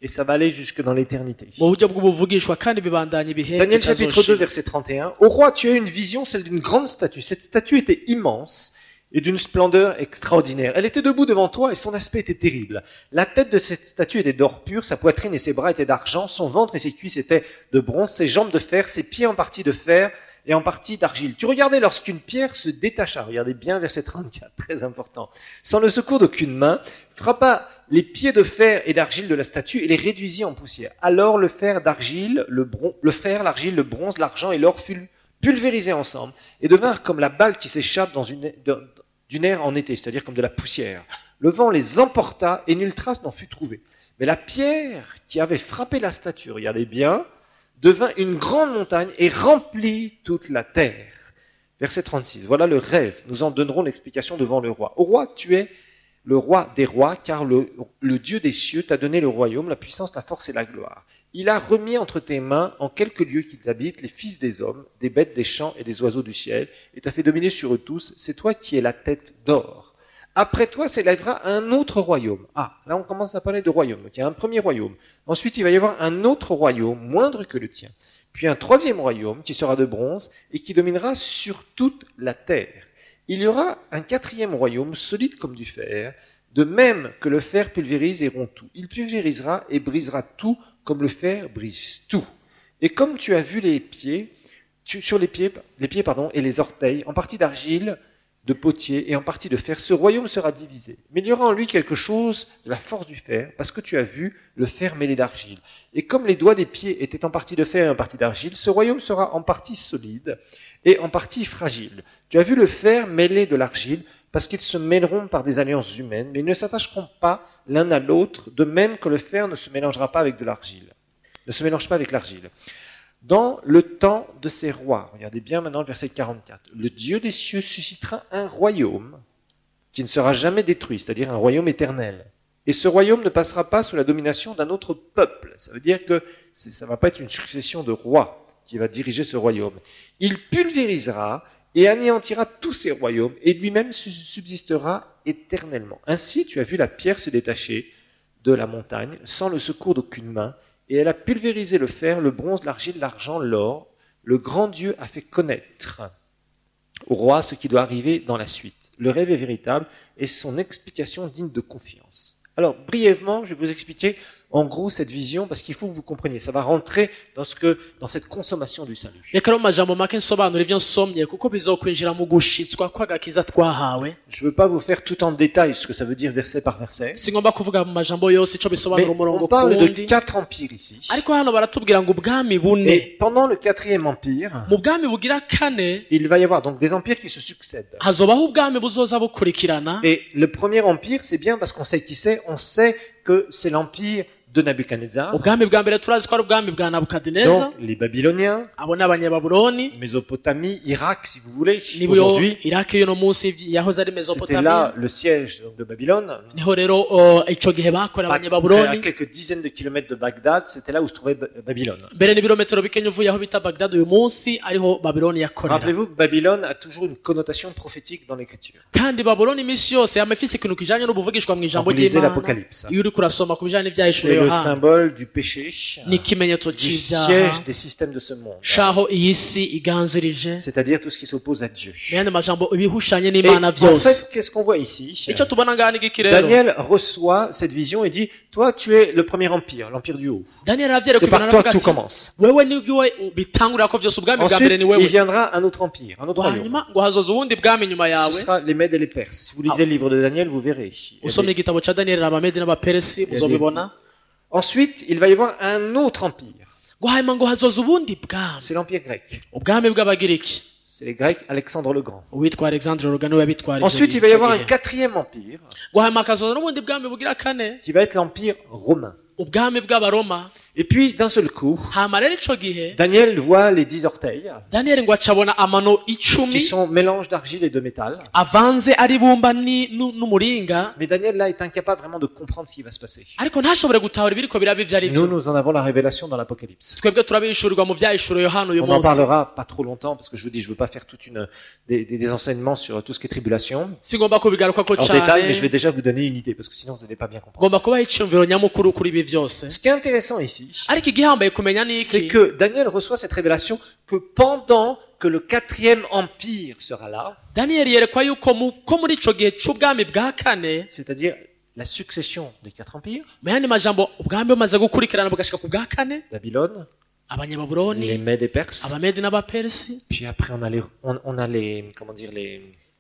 et ça va aller jusque dans l'éternité. mu buryo bw'ubuvugishwa kandi bibandanya ibihe Daniel chapitre 2 bitazoshira. verset 31. Au roi, tu as eu une vision, celle d'une grande statue. Cette statue était immense et d'une splendeur extraordinaire. Elle était debout devant toi et son aspect était terrible. La tête de cette statue était d'or pur, sa poitrine et ses bras étaient d'argent, son ventre et ses cuisses étaient de bronze, ses jambes de fer, ses pieds en partie de fer et en partie d'argile. Tu regardais lorsqu'une pierre se détacha, regardez bien verset 34, très important, sans le secours d'aucune main, frappa les pieds de fer et d'argile de la statue et les réduisit en poussière. Alors le fer, l'argile, le bronze, l'argent et l'or furent pulvérisés ensemble et devinrent comme la balle qui s'échappe d'une aire en été, c'est-à-dire comme de la poussière. Le vent les emporta et nulle trace n'en fut trouvée. Mais la pierre qui avait frappé la statue, regardez bien, devint une grande montagne et remplit toute la terre. Verset 36. Voilà le rêve. Nous en donnerons l'explication devant le roi. Ô roi, tu es le roi des rois, car le Dieu des cieux t'a donné le royaume, la puissance, la force et la gloire. Il a remis entre tes mains, en quelques lieux qu'ils habitent, les fils des hommes, des bêtes des champs et des oiseaux du ciel, et t'a fait dominer sur eux tous. C'est toi qui es la tête d'or. Après toi s'élèvera un autre royaume. Ah, là on commence à parler de royaume. Donc il y a un premier royaume. Ensuite il va y avoir un autre royaume, moindre que le tien. Puis un troisième royaume qui sera de bronze et qui dominera sur toute la terre. Il y aura un quatrième royaume, solide comme du fer, de même que le fer pulvérise et rompt tout. Il pulvérisera et brisera tout comme le fer brise tout. Et comme tu as vu les pieds, et les orteils, en partie d'argile, de potier et en partie de fer, ce royaume sera divisé. Mais il y aura en lui quelque chose de la force du fer, parce que tu as vu le fer mêlé d'argile. Et comme les doigts des pieds étaient en partie de fer et en partie d'argile, ce royaume sera en partie solide et en partie fragile. Tu as vu le fer mêlé de l'argile, parce qu'ils se mêleront par des alliances humaines, mais ils ne s'attacheront pas l'un à l'autre, de même que le fer ne se mélangera pas avec de l'argile. Ne se mélange pas avec l'argile. Dans le temps de ces rois, regardez bien maintenant le verset 44, le Dieu des cieux suscitera un royaume qui ne sera jamais détruit, c'est-à-dire un royaume éternel. Et ce royaume ne passera pas sous la domination d'un autre peuple. Ça veut dire que ça ne va pas être une succession de rois qui va diriger ce royaume. Il pulvérisera et anéantira tous ces royaumes et lui-même subsistera éternellement. Ainsi, tu as vu la pierre se détacher de la montagne sans le secours d'aucune main. Et elle a pulvérisé le fer, le bronze, l'argile, l'argent, l'or. Le grand Dieu a fait connaître au roi ce qui doit arriver dans la suite. Le rêve est véritable et son explication digne de confiance. Alors, brièvement, je vais vous expliquer en gros cette vision parce qu'il faut que vous compreniez. Ça va rentrer dans cette consommation du salut. reka rero mu majambo make nsobanura ibyo nsomye kuko bizokwinjira mu gushitswa kw'agakiza twahawe. Je ne veux pas vous faire tout en détail ce que ça veut dire verset par verset. singomba kuvuga mu majambo yose ico bisobanura Mais umurongo on parle de kundi 4 empires ici. ariko hano baratubwira ngo ubwami Et bune pendant le 4e empire, mu bwami bugira kane il va y avoir donc des empires qui se succèdent. hazobaho ubwami buzoza bukurikirana. Et le premier empire, c'est bien parce qu'on sait qui c'est. On sait que c'est l'empire de Nabuchodonosor. ubwami bwa mbere turazi ko ari ubwami bwa Nabukadineza, Donc, les Babyloniens, abo ni abanyababuloni, Mésopotamie, Irak, si vous voulez. nibo Aujourd'hui, iraki y'uno munsi yahoze ari c'était Mesopotamiya, là le siège de Babylone. niho rero ico gihe bakora À abanyababuloni. quelques dizaines de kilomètres de Bagdad, c'était là où se trouvait Babylone. mbere n'ibirometero bikenya uvuye aho bita Bagdad uyu munsi ariho Babuloni yakorera. Rappelez-vous que Babylone a toujours une connotation prophétique dans l'écriture. kandi Babuloni iminsi yose yama ifise ikintu kijanye n'ubuvugishwa mu Quand ijambo vous lisez ry'Imana. l'Apocalypse, iyo uriko urasoma ku bijanye n'ivyahishuro c'est le Yohana symbole du péché, ni ikimenyetso du c'ivyaha siège des systèmes de ce monde. caho iyi si iganzirije, C'est-à-dire tout ce qui s'oppose à Dieu. mu yandi majambo ibihushanye Et n'Imana en vyose. fait, qu'est-ce qu'on voit ici? ico tubona ngaha ni iki rero? Daniel reçoit cette vision et dit, toi tu es le premier empire, l'empire du haut. Daniel aravyereka C'est ibintu par toi aravuga que tout ati commence. wewe niwe bitangurira ko vyose ubwami bwa mbere Ensuite, ni wewe, il viendra un autre empire, un autre royaume. hanyuma ngo hazoza ubundi bwami nyuma Ce yawe. sera les Mèdes et les Perses. Si vous lisez le livre de Daniel, vous verrez. usomye igitabo ca Daniel n'abamedi n'abaperesi uzobibona. Ensuite, il va y avoir un autre empire. ngo hanyuma ngo hazoza ubundi bwami, C'est l'empire grec. ubwami bw'abagiriki, C'est les Grecs, Alexandre le Grand. uwitwa Alexandre Rugano yabitwarije. Ensuite, il va y avoir un quatrième empire ngo hanyuma hakazoza n'ubundi bwami bugira kane, qui va être l'empire romain. ubwami bw'abaroma. Et puis, d'un seul coup, hama rero ico gihe Daniel voit les 10 orteils Daniel ngo acabona amano qui 10 sont mélange d'argile et de métal. avanze ari bumba n'umuringa, Mais Daniel, là, est incapable vraiment de comprendre ce qui va se passer. ariko ntashobore gutahura ibiriko biraba ivyo ari Nous, vyo. nous en avons la révélation dans l'Apocalypse. twebwe turabishurirwa mu vyahishuro Yohana uyu On en munsi. parlera pas trop longtemps parce que je vous dis, je veux pas faire des enseignements sur tout ce qui est tribulation singomba kubigarukako en détail, mais cane, je vais déjà vous donner une idée parce que sinon vous n'allez pas bien comprendre. ngomba kubaha iciyumviro nyamukuru kuri ibi byose Ce qui est intéressant ici, ariko igihambaye kumenya c'est niki que Daniel reçoit cette révélation que pendant que le 4e empire sera là, daniyeli yerekwa yuko ko muri ico gihe c'ubwami bwa kane, c'est-à-dire la succession des 4 empires, mu yandi majambo ubwami bumaze gukurikirana bugashika ku bwa kane, Babylone, les abanyababuloni, Mèdes et Perses, abamedi n'abaperisi, puis après on a les comment dire les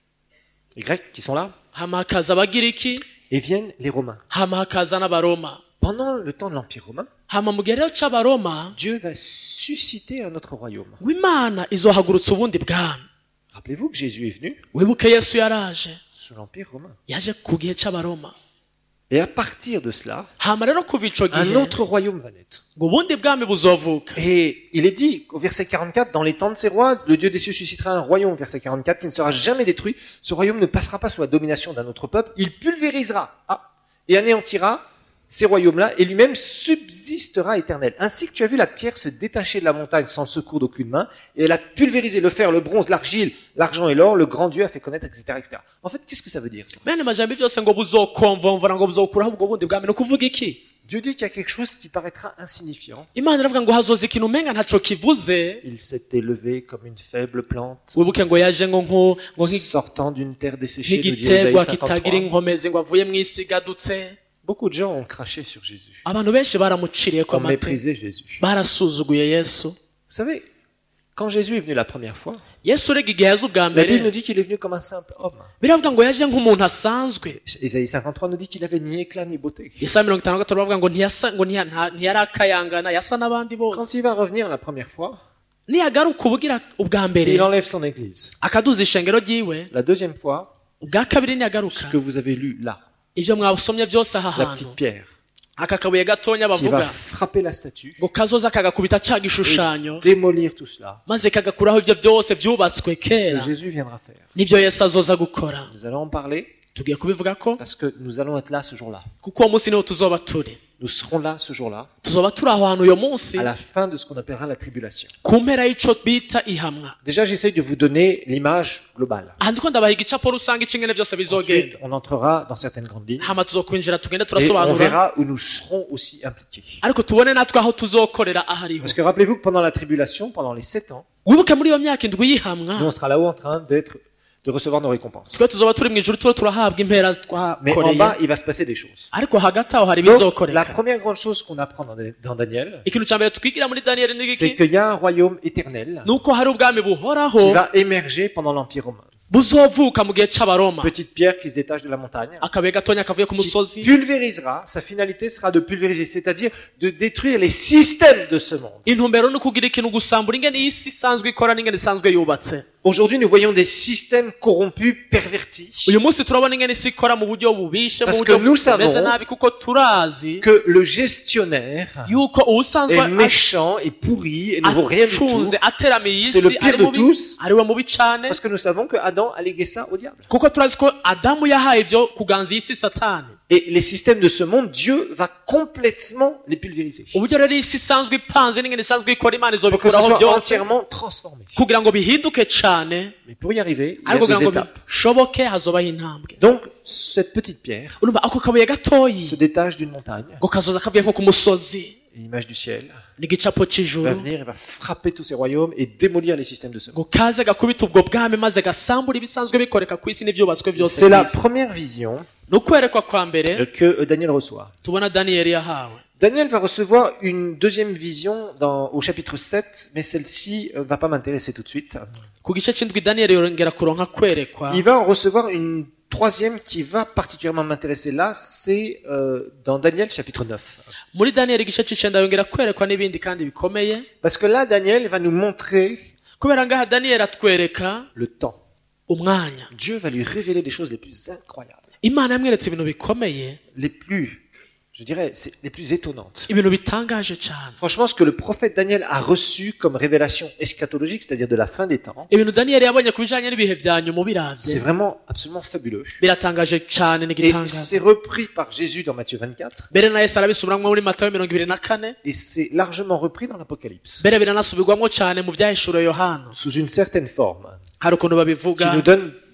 Grecs qui sont là, hama hakaza abagiriki, et viennent les Romains. hama hakaza n'abaroma. Pendant le temps de l'Empire romain, Hama mu gihe rero c'abaroma, Dieu va susciter un autre royaume. w'Imana izohagurutsa ubundi bwami. Rappelez-vous que Jésus est venu Wibuke Yesu yaraje, sous l'Empire romain. yaje ku gihe c'abaroma. Et à partir de cela, Hama rero kuva ico un gihe autre royaume va naître. ngo ubundi bwami buzovuka. Et il est dit au verset 44, dans les temps de ces rois, le Dieu des cieux suscitera un royaume, verset 44, qui ne sera jamais détruit. Ce royaume ne passera pas sous la domination d'un autre peuple. Il pulvérisera et anéantira ces royaumes-là, et lui-même subsistera éternel. Ainsi que tu as vu la pierre se détacher de la montagne sans le secours d'aucune main, et elle a pulvérisé le fer, le bronze, l'argile, l'argent et l'or, le grand Dieu a fait connaître, etc., etc. En fait, qu'est-ce que ça veut dire, ça? Bene majambo byose ngo buzokomvomvora ngo buzokuraho ubwo bundi bwami, ni ukuvuga iki? Dieu dit qu'il y a quelque chose qui paraîtra insignifiant. Imana iravuga ngo hazoza ikintu umenga ntaco kivuze. Il s'est élevé comme une faible plante, Wibuke ngo yaje ngo sortant d'une terre desséchée, nous dit nk'igiterwa Isaïe kitagira 53. inkomezi ngo avuye mu isi igadutse. Beaucoup de gens ont craché sur Jésus, Abantu benshi baramuciriye ko ont amate, méprisé Jésus. barasuzuguye Yesu. Vous savez, quand Jésus est venu la première fois, Yesu rega igihe yaza ubwa la Bible nous mbere, dit qu'il est venu comme un simple homme. biravuga ngo yaje nk'umuntu asanzwe. Isaïe 53 nous dit qu'il avait ni éclat ni beauté. Yesaya 53 bavuga ngo ntiyari akayangana, yasa n'abandi Quand bose. il va revenir la première fois, Niyagaruka ubugira ubwa mbere il enlève son église. akaduza ishengero ryiwe, La deuxième fois, ubwa kabiri ce niyagaruka que vous avez lu là, ivyo mwasomye byose aha la hantu, petite pierre, aka kabuye gatonya qui va bavuga frapper la statue, ngo kazoza kagakubita ca gishushanyo démolir tout cela. maze kagakuraho ivyo byose vyubatswe C'est ce kera. que Jésus viendra faire. Nivyo Yesu azoza gukora. Nous allons en parler Tugiye kubivuga ko parce que nous allons être là ce jour-là. kuko uwo munsi niho tuzoba turi. Nous serons là ce jour-là, Tuzoba turi aho hantu uyo munsi à la fin de ce qu'on appellera la tribulation. ku mpera y'ico bita ihamwa. Déjà, j'essaye de vous donner l'image globale. Aha ndiko ndabaha igicapo rusange c'ingene vyose bizogenda. Ensuite, on entrera dans certaines grandes lignes Hama tuzokwinjira tugende et on turasobanura, verra où nous serons aussi impliqués. ariko tubone natwe aho tuzokorera ahariho. Parce que rappelez-vous que pendant la tribulation, pendant les 7 ans, Wibuke muri iyo myaka indwi nous y'ihamwa, on sera là-haut en train de recevoir nos récompenses. twe tuzoba turi mu ijuru, tuba turahabwa impera Mais en twakoreye, bas, il va se passer des choses. ariko hagati aho hari Donc, la ibizokoreka. première grande chose qu'on apprend dans Daniel, Ikintu ca mbere twigira muri Daniyeli ni c'est iki? qu'il y a un royaume éternel Nuko hari ubwami buhoraho qui va émerger pendant l'Empire romain. buzovuka mu gihe c'abaroma. Petite pierre qui se détache de la montagne, Akabuye gatonya kavuye ku qui musozi, pulvérisera, sa finalité sera de pulvériser, c'est-à-dire de détruire les systèmes de ce monde. intumbero ni ukugira ikintu gusambura ingene isi isanzwe ikora n'ingene isanzwe yubatse. Aujourd'hui, nous voyons des systèmes corrompus, pervertis, Uyu munsi turabona ingene isi ikora mu buryo bubishe, mu Parce buryo que nous bumeze savons nabi, kuko turazi que le gestionnaire yuko uwusanzwe est méchant et pourri et ne vaut rien du tout. acunze ateramiye C'est le isi pire ari de mubi, tous. ari we mubi cane, Parce que nous savons que Adam a légué ça au diable. kuko turazi ko Adamu yahaye ivyo kuganza isi Satani. Et les systèmes de ce monde, Dieu va complètement les pulvériser. Uburyo rero isi isanzwe ipanze n'ingene isanzwe ikora, Imana Pour que ce izobikuraho soit byose entièrement transformé. kugira ngo bihinduke cane, Mais pour y arriver, il y ariko a kugira des ngo étapes. bishoboke hazobaho intambwe. Donc, cette petite pierre Urumva ako kabuye gatoyi se détache d'une montagne, ngo kazoza kavuye nko ku musozi, l'image du ciel, n'igicapo va c'ijuru, venir et va frapper tous ces royaumes et démolir les systèmes de ce monde. ngo kaze gakubita ubwo bwami maze gasambura ibisanzwe bikoreka ku isi n'ivyubatswe byose C'est la ku isi. première vision Ni ukwerekwa kwa mbere que Daniel reçoit. tubona Daniyeli yahawe. Daniel va recevoir une deuxième vision au chapitre 7, mais celle-ci va pas m'intéresser tout de suite. Ku gice c'indwi Daniyeli yongera kuronka kwerekwa, Il va en recevoir une troisième qui va particulièrement m'intéresser là, c'est dans Daniel chapitre 9. muri Daniyeli igice c'icenda yongera kwerekwa n'ibindi kandi bikomeye, Parce que là, Daniel va nous montrer kubera ngaha Daniyeli atwereka le temps. umwanya. Dieu va lui révéler des choses les plus incroyables, Imana yamweretse ibintu bikomeye, les plus, je dirais, les plus étonnantes. ibintu bitangaje cane. Franchement, ce que le prophète Daniel a reçu comme révélation eschatologique, c'est-à-dire de la fin des temps, Ibintu Daniyeli yabonye ku bijanye n'ibihe vya nyuma c'est ubiravye vraiment absolument fabuleux. biratangaje cane, Et n'igitangaza. c'est repris par Jésus dans Matthieu 24, Mbere na Yesu arabisubiramwo muri Matayo 24, et c'est largement repris dans l'Apocalypse, mbere biranasubirwamwo cane mu vyahishuro Yohana. sous une certaine forme, Hari ukuntu qui babivuga nous donne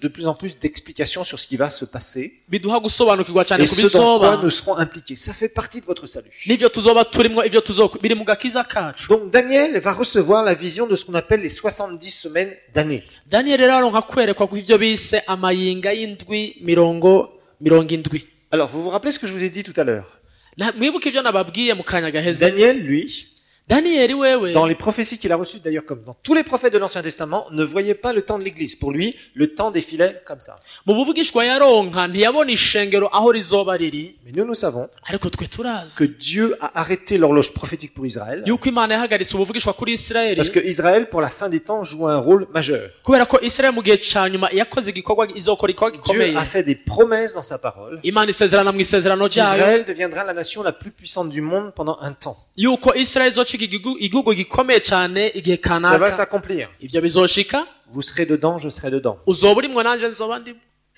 de plus en plus d'explications sur ce qui va se passer biduha gusobanukirwa cyane et ku ce dans quoi bizoba nous serons impliqués. Ça fait partie de votre salut. n'ibyo tuzoba turimo ibyo biri mu gakiza kacu. Donc Daniel va recevoir la vision de ce qu'on appelle les 70 semaines d'année. Daniel rero aronka kwerekwa ku ivyo bise amayinga y'indwi mirongo indwi. Alors, vous vous rappelez ce que je vous ai dit tout à l'heure? Mwibuke ivyo nababwiye mu kanya gaheze. Daniel, lui, Daniel wewe dans les prophéties qu'il a reçues, d'ailleurs comme dans tous les prophètes de l'Ancien Testament, ne voyait pas le temps de l'Église. Pour lui, le temps défilait comme ça. mu buvugishwa yaronka ntiyabona ishengero aho rizoba riri, Mais nous savons ariko twe turazi que Dieu a arrêté l'horloge prophétique pour Israël, yuko Imana yahagaritse ubuvugishwa kuri Isirayeli parce que Israël, pour la fin des temps, joue un rôle majeur. kubera ko Isirayeli mu gihe ca nyuma yakoze igikorwa izokora igikorwa gikomeye. Dieu a fait des promesses dans sa parole. Imana isezerana mu isezerano ryayo Israël deviendra la nation la plus puissante du monde pendant un temps. yuko Isirayeli izociga igihugu gikomeye cyane igihe Ça va kanaka. s'accomplir. Ivyo bizoshika, Vous serez dedans, je serai dedans. uzoba urimwo nanje nzoba ndimo.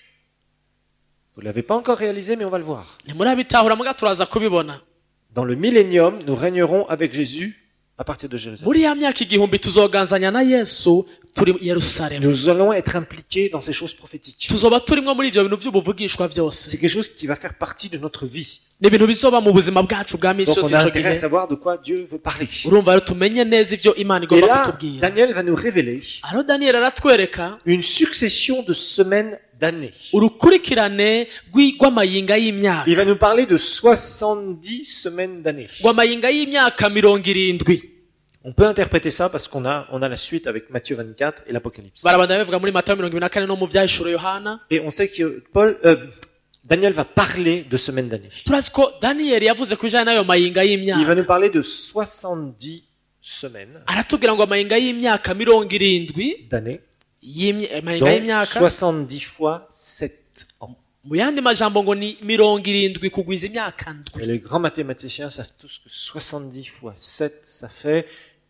Vous ne l'avez pas encore réalisé, mais on va le voir. Ntimurabitahura muga turaza kubibona. Dans le millénium, nous régnerons avec Jésus à partir de Jérusalem. Muri ya myaka igihumbi tuzoganzanya na Yesu turi i Yerusalemu. Nous allons être impliqués dans ces choses prophétiques. Tuzoba turimwo muri ivyo bintu by'ubuvugishwa C'est byose. quelque chose qui va faire partie de notre vie. Ni ibintu bizoba mu buzima bwacu bwa misi Donc yose on a ico intérêt à gihe. savoir de quoi Dieu veut parler. Urumva rero tumenye neza ivyo Imana Et igomba là, kutubwira. Daniel va nous révéler Alo Daniel aratwereka une succession de semaines d'années. urukurikirane rw'amayinga y'imyaka. Il va nous parler de 70 semaines d'années. Rw'amayinga y'imyaka 70. On peut interpréter ça parce qu'on a la suite avec Matthieu 24 et l'Apocalypse. Barabanda bivuga muri Matayo 24 no mu byahishuro Yohana. Et on sait que Daniel va parler de semaines d'années. Turazi ko Daniel yavuze ku bijanye n'ayo mayinga Il y'imyaka. va nous parler de 70 semaines Aratubwira ngo amayinga y'imyaka 70 d'années. amayinga Donc y'imyaka 70 fois 7 ans. mu yandi majambo ngo ni 70 kugwiza imyaka Et ndwi. les grands mathématiciens savent tous que 70 fois 7, ça fait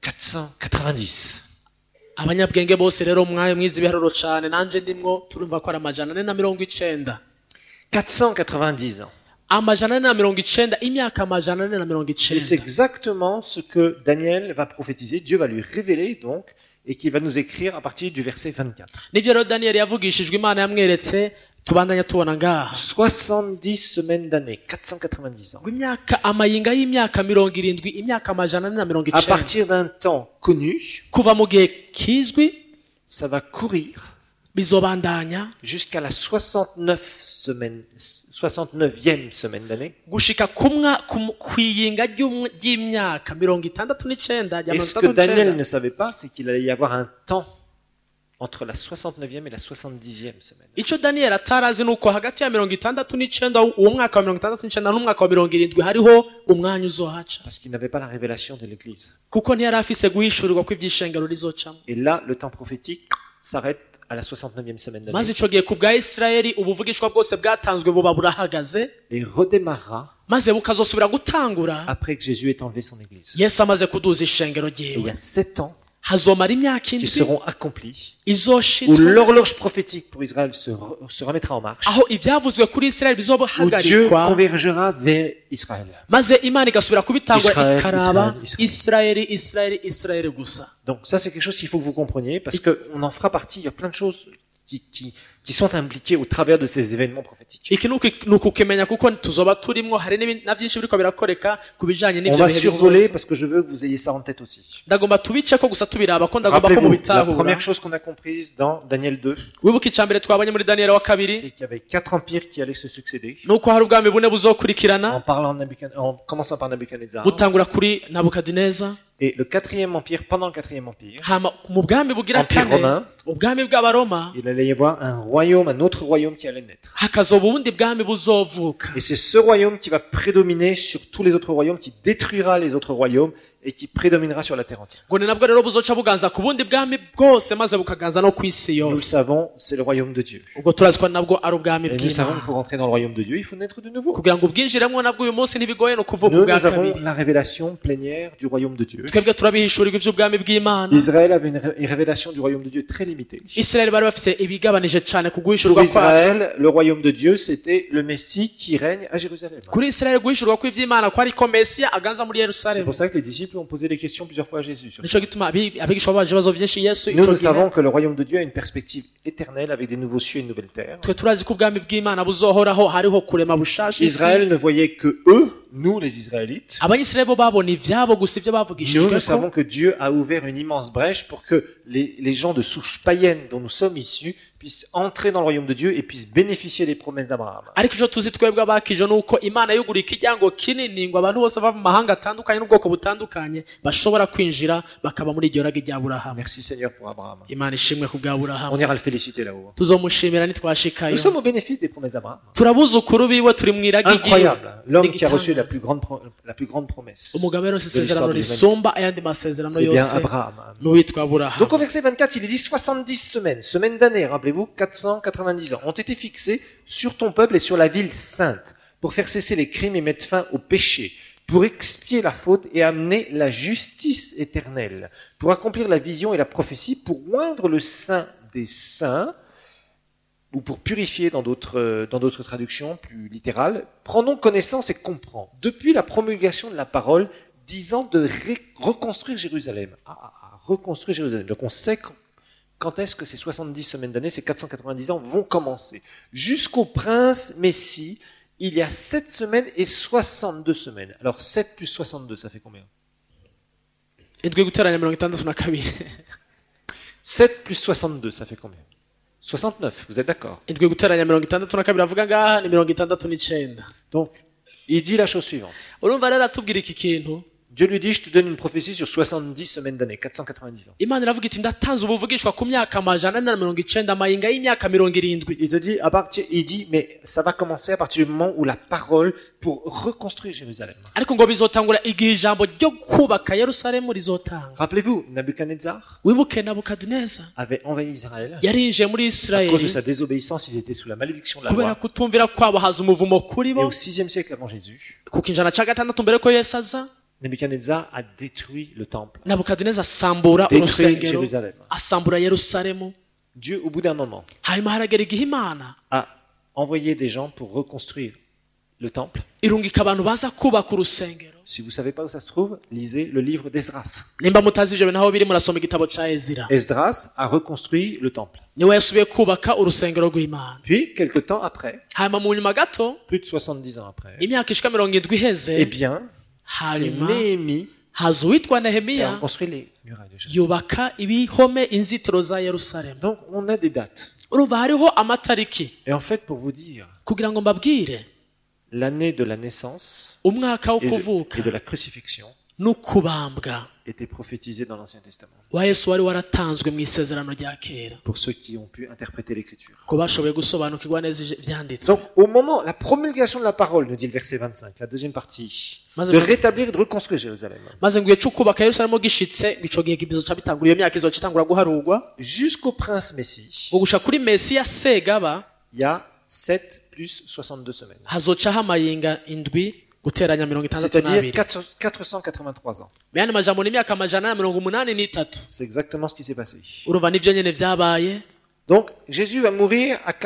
490. Abanyabwenge bose rero mwize ibiharuro cyane nanje ndimwo turumva ko ari amajana 490. 490 ans. Amajana 490 imyaka amajana Et c'est 490. exactement ce que Daniel va prophétiser. Dieu va lui révéler donc et qu'il va nous écrire à partir du verset 24. Nivyo rero Daniel yavugishijwe Imana yamweretse tubandanya tubona ngaha. 70 semaines d'années, 490 ans. Imyaka amayinga y'imyaka 70 imyaka amajana À 490. partir d'un temps connu, Kuva mu gihe kizwi ça va courir bizobandanya jusqu'à la 69e semaine d'année. gushika kwiyinga ry'imyaka 69 Et ce que Daniel ne savait pas, c'est qu'il allait y avoir un temps entre la 69e et la 70e semaine. Ico Daniel atarazi nuko hagati ya 69 uwo mwaka wa 69 n'umwaka wa 70 hariho umwanya uzohaca. Parce qu'il n'avait pas la révélation de l'Église. Kuko ntiyari afise guhishurirwa kw'ivyishengero rizocamo. Et là, le temps prophétique s'arrête à la 69e semaine Maze d'année ico gihe ku bwa Isirayeli ubuvugishwa bwose bwatanzwe buba burahagaze et redémarrera maze bukazosubira gutangura après que Jésus ait enlevé son Église. Yesu amaze kuduza ishengero Et il y ryiwe. a 7 ans Hazomara imyaka qui indwi seront accomplis où izoshitswe l'horloge prophétique pour Israël se remettra en marche, aho ivyavuzwe kuri Isirayeli où Dieu bizohagarikwa convergera vers Israël. maze Imana igasubira kubitangura Israël, ikaraba Israël, Isirayeli gusa. Donc ça, c'est quelque chose qu'il faut que vous compreniez, parce qu'on en fera partie, il y a plein de choses qui sont impliquées au travers de ces événements prophétiques. Iki nuko ukimenya kuko tuzoba turimwo hari na byinshi biriko birakoreka ku bijanye On n'ivyo va bihe survoler bizoza. parce que je veux que vous ayez ça en tête aussi. Ndagomba tubice ko gusa tubiraba ko ndagomba ko Rappelez-vous, la mubitahura. première chose qu'on a comprise dans Daniel 2, Wibuka icambere twabonye muri Daniel wa kabiri c'est qu'il y avait 4 empires qui allaient se succéder, nuko hari ubwami bune buzokurikirana en commençant par Nabuchodonosor. butangura kuri Nabukadineza Et le 4e empire, pendant le 4e empire, hama mu bwami bugira Empire kane romain. ubwami bw'abaroma il allait y avoir un autre royaume qui allait naître. hakazoba ubundi bwami buzovuka. Et c'est ce royaume qui va prédominer sur tous les autres royaumes, qui détruira les autres royaumes et qui prédominera sur la terre entière. ngo ni nabwo rero buzoca buganza ku bundi bwami bwose maze bukaganza no ku isi Nous le yose. savons, c'est le royaume de Dieu. Ubwo turazi ko nabwo ari ubwami Et nous savons que bw'Imana. pour entrer dans le royaume de Dieu, il faut naître de nouveau. kugira ngo ubwinjiremwo nabwo uyu munsi ntibigoye no kuvuga Nous, ubwa nous avons kabiri. la révélation plénière du royaume de Dieu. twebwe turabihishurirwa ivy'ubwami bw'Imana. Israël avait une révélation du royaume de Dieu très limitée. Isirayeli bari bafise ibigabanije cane ku Pour guhishurwa kwayo. Israël, le royaume de Dieu, c'était le Messie qui règne à Jérusalem. Kuri Isirayeli guhishurwa kw'ivy'Imana kwari ko Mesiya aganza muri C'est Yerusalemu. pour ça que les disciples disciples ont posé des questions plusieurs fois à Jésus. sur nicyo gituma abigishwa baje ibibazo byinshi yesu Nous, icyo nous gihe savons que le royaume de Dieu a une perspective éternelle avec des nouveaux cieux et une nouvelle terre. twe turazi ko ubwami bw'imana buzohoraho hariho kurema bushasha isi Israël ne voyait que eux, nous les Israélites. abanyisirayeli bo babona ibyabo gusa ibyo Nous, bavugishijwe nous ko savons que Dieu a ouvert une immense brèche pour que les gens de souche païenne dont nous sommes issus puissent entrer dans le royaume de Dieu et puissent bénéficier des promesses d'Abraham. ariko icyo tuzi twebwe abakije ni uko imana yugura ikijyango kinini ngo abantu bose bava mu mahanga atandukanye n'ubwoko butandukanye bashobora kwinjira bakaba muri iryo rage rya burahamu Merci Seigneur pour Abraham. imana ishimwe ku bwa burahamu On ira le féliciter là-haut. tuzomushimira Nous nitwashikayo sommes au bénéfice des promesses d'Abraham. turabuzukuru biwe turi mu irage Incroyable. L'homme qui a Des reçu la guitangaza. plus grande promesse. umugabo yose de l'histoire isezerano de l'humanité. risumba ayandi masezerano C'est bien yose Abraham. n'uwitwa burahamu Donc au verset 24, il est dit 70 semaines, semaines d'années, rappelez-vous, 490 ans, ont été fixées sur ton peuple et sur la ville sainte, pour faire cesser les crimes et mettre fin au péché, pour expier la faute et amener la justice éternelle, pour accomplir la vision et la prophétie, pour oindre le saint des saints, ou pour purifier dans d'autres traductions plus littérales. Prends donc connaissance et comprends. Depuis la promulgation de la parole, 10 ans de reconstruire Jérusalem. Reconstruire Jérusalem. Donc on sait quand est-ce que ces 70 semaines d'année, ces 490 ans vont commencer. Jusqu'au prince Messie, il y a 7 semaines et 62 semaines. Alors 7 plus 62, ça fait combien? indwi guteranya 62 7 plus 62, ça fait combien? 69, vous êtes d'accord? indwi guteranya 62 avuga ngaha ni 69. Donc, il dit la chose suivante. urumva rero atubwira iki kintu Dieu lui dit, je te donne une prophétie sur 70 semaines d'années, 490 ans. imana iravuga iti ndatanze ubuvugishwa ku myaka 190 amayinga y'imyaka 70. Il te dit, il dit, mais ça va commencer à partir du moment où la parole pour reconstruire Jérusalem. ariko ngo bizotangura igihe ijambo ryo kubaka yerusalemu rizotanga Rappelez-vous, Nabuchodonosor wibuke nabukadineza avait envahi Israël. yarinjiye muri À cause de isirayeli sa désobéissance, ils étaient sous la malédiction de la kubera loi. kutumvira kwabo haza umuvumo kuri Et bo au 6e siècle avant Jésus, ku kinjana cya gatandatu mbere ko yesu aza Nabuchodonosor a détruit le temple, nabukadineza asambura détruit urusengero Jérusalem. asambura yerusalemu Dieu, au bout d'un moment, hanyuma haragera igihe imana a envoyé des gens pour reconstruire le temple. irungika abantu baza kubaka urusengero Si vous ne savez pas où ça se trouve, lisez le livre d'Esdras. nimba mutazi ibyo bintu aho biri murasoma igitabo cya ezira Esdras a reconstruit le temple. niwe yasubiye kubaka urusengero rw'imana Puis, quelque temps après, hanyuma mu nyuma gato plus de 70 ans après, imyaka ishika 70 iheze eh bien, c'est hanyuma Néhémie haza uwitwa qui a nehemiya reconstruit les murailles de Jérusalem. yubaka ibihome inzitiro za yerusalemu Donc, on a des dates. urumva hariho amatariki Et en fait, pour vous dire, kugira ngo mbabwire l'année de la naissance umwaka wo et kuvuka de la crucifixion n'ukubambwa était prophétisé dans l'Ancien Testament. wa yesu wari waratanzwe mu isezerano rya kera Pour ceux qui ont pu interpréter l'Écriture. ko bashoboye gusobanukirwa neza ibyanditswe Donc, au moment, la promulgation de la parole, nous dit le verset 25, la deuxième partie, maze de rétablir et de reconstruire Jérusalem. maze ngo igihe cyo kubaka yerusalemu gishitse ngo ico gihe bizoca bitangura iyo myaka izoca itangura guharurwa Jusqu'au prince Messie, ngo gusha kuri mesiya segaba il y a 7 plus 62 semaines. hazocaho amayinga indwi guteranya 62 C'est-à-dire 483 ans. mu yandi majambo ni imyaka 183. C'est exactement ce qui s'est passé. urumva nivyo nyene vyabaye Donc, Jésus va mourir à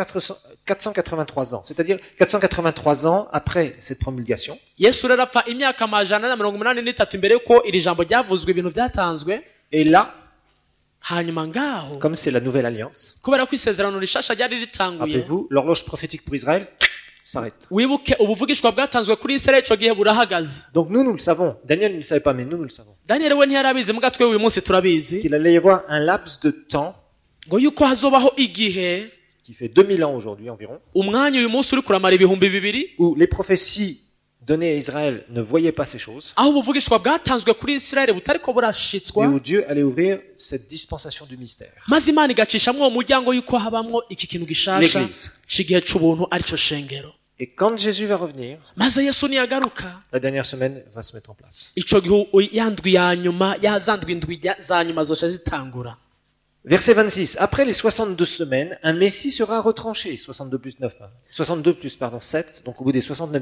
483 ans. C'est-à-dire 483 ans après cette promulgation. yesu rero apfa imyaka 183 imbere yuko iri jambo ryavuzwe ibintu vyatanzwe Et là, hanyuma ngaho comme c'est la nouvelle alliance, kubera ko isezerano rishasha ryari ritanguye rappelez-vous, l'horloge prophétique pour Israël s'arrête. wibuke ubuvugishwa bwatanzwe kuri isirayeli ico gihe burahagaze Donc nous le savons. Daniel ne le savait pas, mais nous le savons. daniyeli we ntiyarabizi muga twe uyu munsi turabizi Qu'il allait y avoir un laps de temps ngo yuko hazobaho igihe qui fait 2000 ans aujourd'hui environ, umwanya uyu munsi uri kuramara ibihumbi 2000 où les prophéties données à Israël ne voyaient pas ces choses, aho ubuvugishwa bwatanzwe kuri isirayeli butariko et burashitswa où Dieu allait ouvrir cette dispensation du mystère. maze imana igacishamwo uwo muryango yuko habamwo iki kintu gishasha L'église. c'igihe c'ubuntu arico shengero Et quand Jésus va revenir, maze yesu niyagaruka la dernière semaine va se mettre en place. ico gihe yandwi ya nyuma yazandwi indwi za nyuma zoca zitangura Verset 26. Après les 62 semaines, un Messie sera retranché. 62 plus 9. 62 plus, 7. Donc au bout des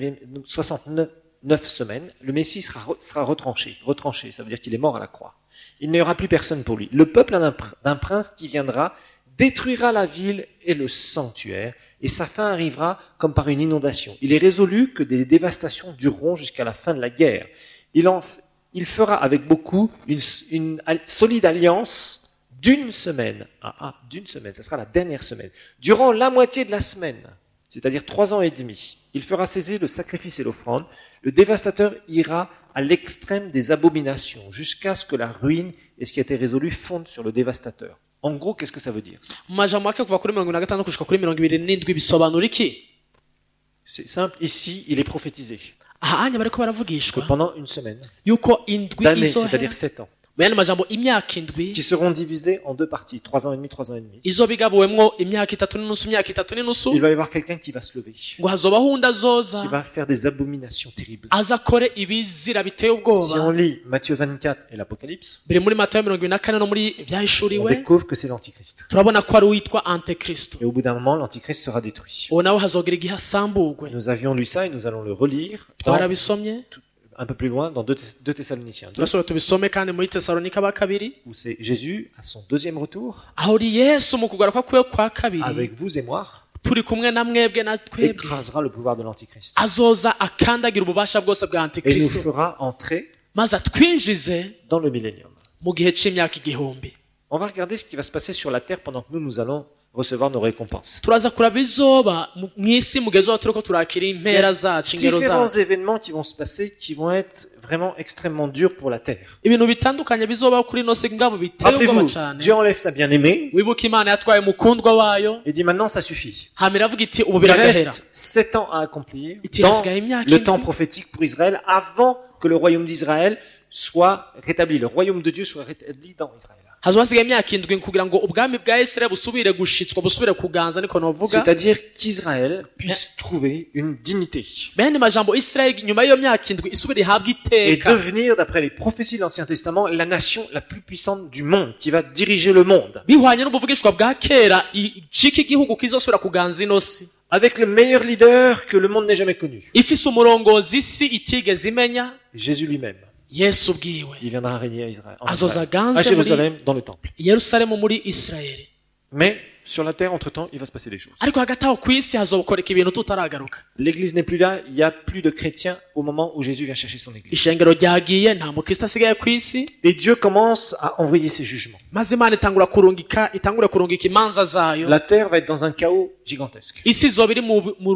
69 semaines, le Messie sera retranché. Retranché, ça veut dire qu'il est mort à la croix. Il n'y aura plus personne pour lui. Le peuple d'un prince qui viendra détruira la ville et le sanctuaire, et sa fin arrivera comme par une inondation. Il est résolu que des dévastations dureront jusqu'à la fin de la guerre. Il il fera avec beaucoup une solide alliance d'une semaine. D'une semaine, ça sera la dernière semaine. Durant la moitié de la semaine, c'est-à-dire 3 ans et demi, il fera cesser le sacrifice et l'offrande. Le dévastateur ira à l'extrême des abominations, jusqu'à ce que la ruine et ce qui a été résolu fondent sur le dévastateur. En gros, qu'est-ce que ça veut dire? mu majambo make kuva kuri 56 gushika kuri 27 bisobanura iki? C'est simple, ici, il est prophétisé aha anya bariko que baravugishwa pendant une semaine yuko indwi d'années, izohera c'est-à-dire 7 ans, mu yandi majambo imyaka indwi qui seront divisés en 2 parties, 3 ans et demi, 3 ans et demi. izoba igabuwemwo imyaka 3 n'inusu imyaka 3 n'inusu Il va y avoir quelqu'un qui va se lever, ngo hazobaho undi qui azoza va faire des abominations terribles. aza akore ibizira biteye Si ubwoba on lit Matthieu 24 et l'Apocalypse, biri muri Matayo 24 no muri on ivyahishuriwe découvre que c'est l'Antichrist. turabona ko ari uwitwa antikristo Et au bout d'un moment, l'Antichrist sera détruit. uwo nawe hazogera igihe asamburwe Nous avions lu ça et nous allons le relire dans, twarabisomye un peu plus loin dans 2 Thessaloniciens 2, turasubira tubisome kandi muri tesalonika ba kabiri où c'est Jésus à son deuxième retour, aho uri yesu mu kugaruka kwiwe kwa kabiri avec vous et moi, turi kumwe na mwebwe na twebwe écrasera le pouvoir de l'Antichrist azoza akandagira ububasha bwose bwa et nous antikristo fera entrer maze atwinjize dans le millénium. mu gihe c'imyaka igihumbi. On va regarder ce qui va se passer sur la terre pendant que nous allons recevoir nos récompenses. turaza kuraba izoba mw'isi mu gihe tuzoba turiko turakira impera zacu ingero Différents zacu événements qui vont se passer qui vont être vraiment extrêmement durs pour la terre. ibintu bitandukanye bizobaho kuri ino si ngabo biteye ubwoba Rappelez-vous, cane. Dieu enlève sa bien-aimée wibuka imana yatwaye umukundwa wayo et dit maintenant ça suffit. hama iravuga iti ubu Il biragahera reste 7 ans à accomplir iti dans hasigaye imyaka le temps indwi prophétique pour Israël avant que le royaume d'Israël soit rétabli, le royaume de Dieu soit rétabli dans Israël. hazoba hasigaye imyaka indwi kugira ngo ubwami bwa Isirayeli busubire gushitswa busubire kuganza niko novuga. C'est-à-dire qu'Israël puisse trouver une dignité bene majambo Isirayeli nyuma y'iyo myaka indwi isubire ihabwa et iteka devenir, d'après les prophéties de l'Ancien Testament, la nation la plus puissante du monde, qui va diriger le monde, bihwanye n'ubuvugishwa bwa kera icika igihugu kizosubira kuganza ino si avec le meilleur leader que le monde n'ait jamais connu, ifise umurongozi isi itigeze imenya Jésus lui-même. yesu ubwiwe Il viendra régner à Israël, en azoza Israël, à aganze muri Jérusalem, dans le temple. yerusalemu muri Isirayeli. Mais sur la terre, entre-temps, il va se passer des choses. ariko hagati aho ku isi hazokoreka ibintu tutaragaruka. L'Église n'est plus là, il n'y a plus de chrétiens au moment où Jésus vient chercher son Église. ishengero ryagiye nta mukristo asigaye ku isi Et Dieu commence à envoyer ses jugements. maze imana itangure kurungika imanza zayo. La terre va être dans un chaos gigantesque. isi izoba iri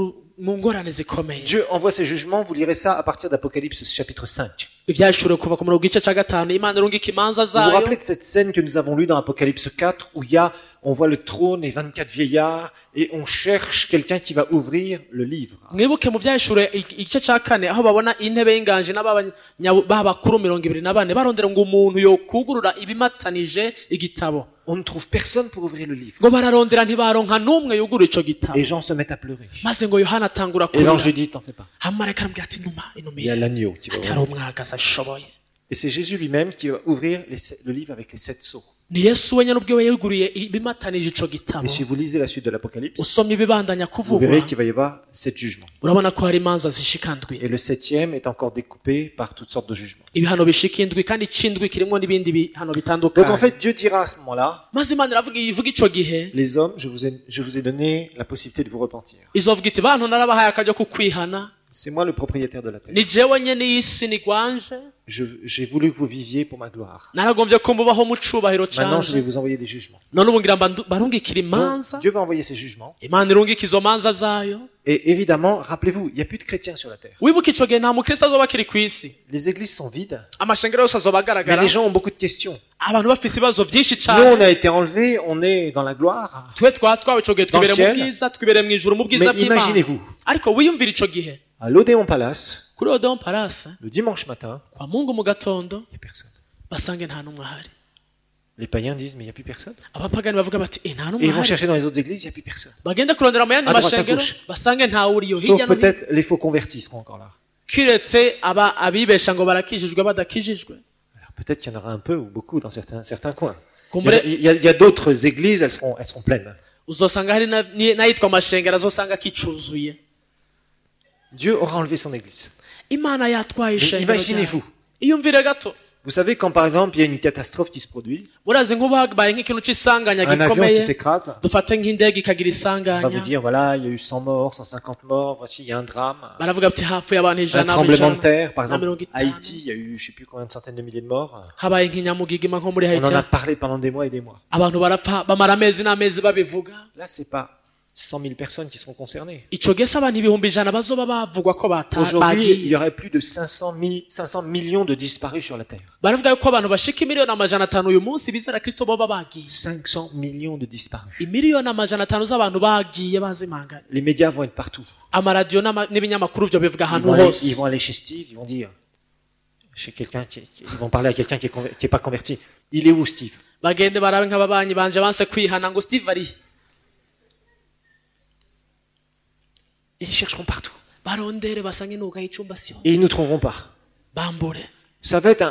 mu ngorane zikomeye. Dieu envoie ses jugements, vous lirez ça à partir d'Apocalypse chapitre 5. ivyahishuriwe kuva ku murongo w'igice ca gatanu imana irungika imanza Vous vous zayo. rappelez de cette scène que nous avons lue dans Apocalypse 4 où on voit le trône et 24 vieillards et on cherche quelqu'un qui va ouvrir le livre. mwibuke mu vyahishuriwe igice ca kane aho babona intebe y'inganji b'abakuru 24 barondera ngo umuntu yokugurura ibimatanije igitabo. On ne trouve personne pour ouvrir le livre. ngo bararondera ntibaronka n'umwe yugurura ico gitabo. Les gens se mettent à pleurer. maze ngo yohana atangura Et l'ange kurira dit, t'en fais pas. amarayika aramubwira ati Il y a l'agneau qui va ati hari ouvrir. umwagazi ashoboye. Et c'est Jésus lui-même qui va ouvrir le livre avec les 7 sceaux. ni yesu wenyine ubwiwe yuguriye ibimatanije ico gitabo. Et si vous lisez la suite de l'Apocalypse, usomye ibibandanya vous kuvugwa verrez qu'il va y avoir 7 jugements. urabona ko hari imanza zishika ndwi Et le 7e est encore découpé par toutes sortes de jugements. ibihano bishika indwi kandi icindwi kirimwo n'ibindi bihano Donc en bitandukanye. fait, Dieu dira à ce moment-là, maze imana ivuga ico gihe les hommes, je vous ai donné la possibilité de vous repentir. izovuga iti bantu narabahaye akaryo ko kwihana C'est moi le propriétaire de la terre. ni jewe nyene y'isi nigwanje J'ai voulu que vous viviez pour ma gloire. naragombye ko mubaho mu cubahiro Maintenant, je vais canje vous envoyer des jugements. none ubu ngira barungikira Donc, imanza Dieu va envoyer ses jugements. imana irungika izo manza zayo. Et évidemment, rappelez-vous, il n'y a plus de chrétiens sur la terre. wibuka ico gihe nta mukristo azoba akiri kw'isi Les églises sont vides, amashengero yose azoba mais agaragara les gens ont beaucoup de questions. abantu bafise ibibazo vyinshi Nous, on cane. a été enlevés, on est dans la gloire. twe twatwawe ico gihe twibere mu Ciel. bwiza twibere mw'ijuru mu bwiza Mais bw'imana. imaginez-vous, ariko wiyumvira ico gihe à l'Odéon Palace, kuri Odeon Palace le dimanche matin, kwa mungu mu gatondo il n'y a personne. basange nta n'umwe ahari. Les païens disent, mais il n'y a plus personne. abapagani bavuga bati nta Et n'umwe ils vont ahari. chercher dans les autres églises, il n'y a plus personne. bagenda kurondera mu yandi À droite, à mashengero gauche. basange ntawe uriyo Sauf hirya no hino peut-être les faux convertis seront encore là. kiretse abibesha ngo barakijijwe badakijijwe. Alors peut-être qu'il y en aura un peu ou beaucoup dans certains coins. kumbure Il y a d'autres églises, elles seront pleines. uzosanga hari n'ayitwa amashengero azosanga kicuzuye. Dieu aura enlevé son église. imana yatwaye Mais ishengero imaginez-vous, ryayo. iyumvire gato Vous savez, quand par exemple il y a une catastrophe qui se produit, murazi nk'ubu habaye nk'ikintu c'isanganya un avion qui gikomeye s'écrase, dufate nk'indege ikagira on va vous isanganya dire, voilà, il y a eu 100 morts, 150 morts, voici, il y a un drame. baravuga ati hapfuye abantu Un ijana tremblement de terre, par na exemple, mirongo itanu. Haïti, il y a eu je sais plus combien de centaines de milliers de morts. habaye nk'inyamugigima nko muri On en a Haiti parlé pendant des mois et des mois. abantu barapfa bamara amezi n'amezi babivuga Là, c'est pas 100 000 personnes qui seront concernées. ico gihe se abantu ibihumbi ijana bazoba bavugwa ko Aujourd'hui, il y bagiye aurait plus de 500 millions de disparus sur la Terre. baravuga yuko abantu bashika imiliyoni amajana atanu uyu munsi bizera kristo boba bagiye 500 millions de disparus. imiliyoni amajana atanu z'abantu bagiye bazimangana Les médias vont être partout. amaradiyo n'ibinyamakuru byo bivuga Ils ahantu vont, aller, hose ils vont aller chez Steve, ils vont dire, chez quelqu'un ils vont parler à quelqu'un qui est pas converti. Il est où Steve? bagende barabe nk'ababanyi banje banse kwihana ngo Steve ari Ils chercheront partout. barondere basange nuga y'icumba siho Et ils ne trouveront pas. bambure Ça va être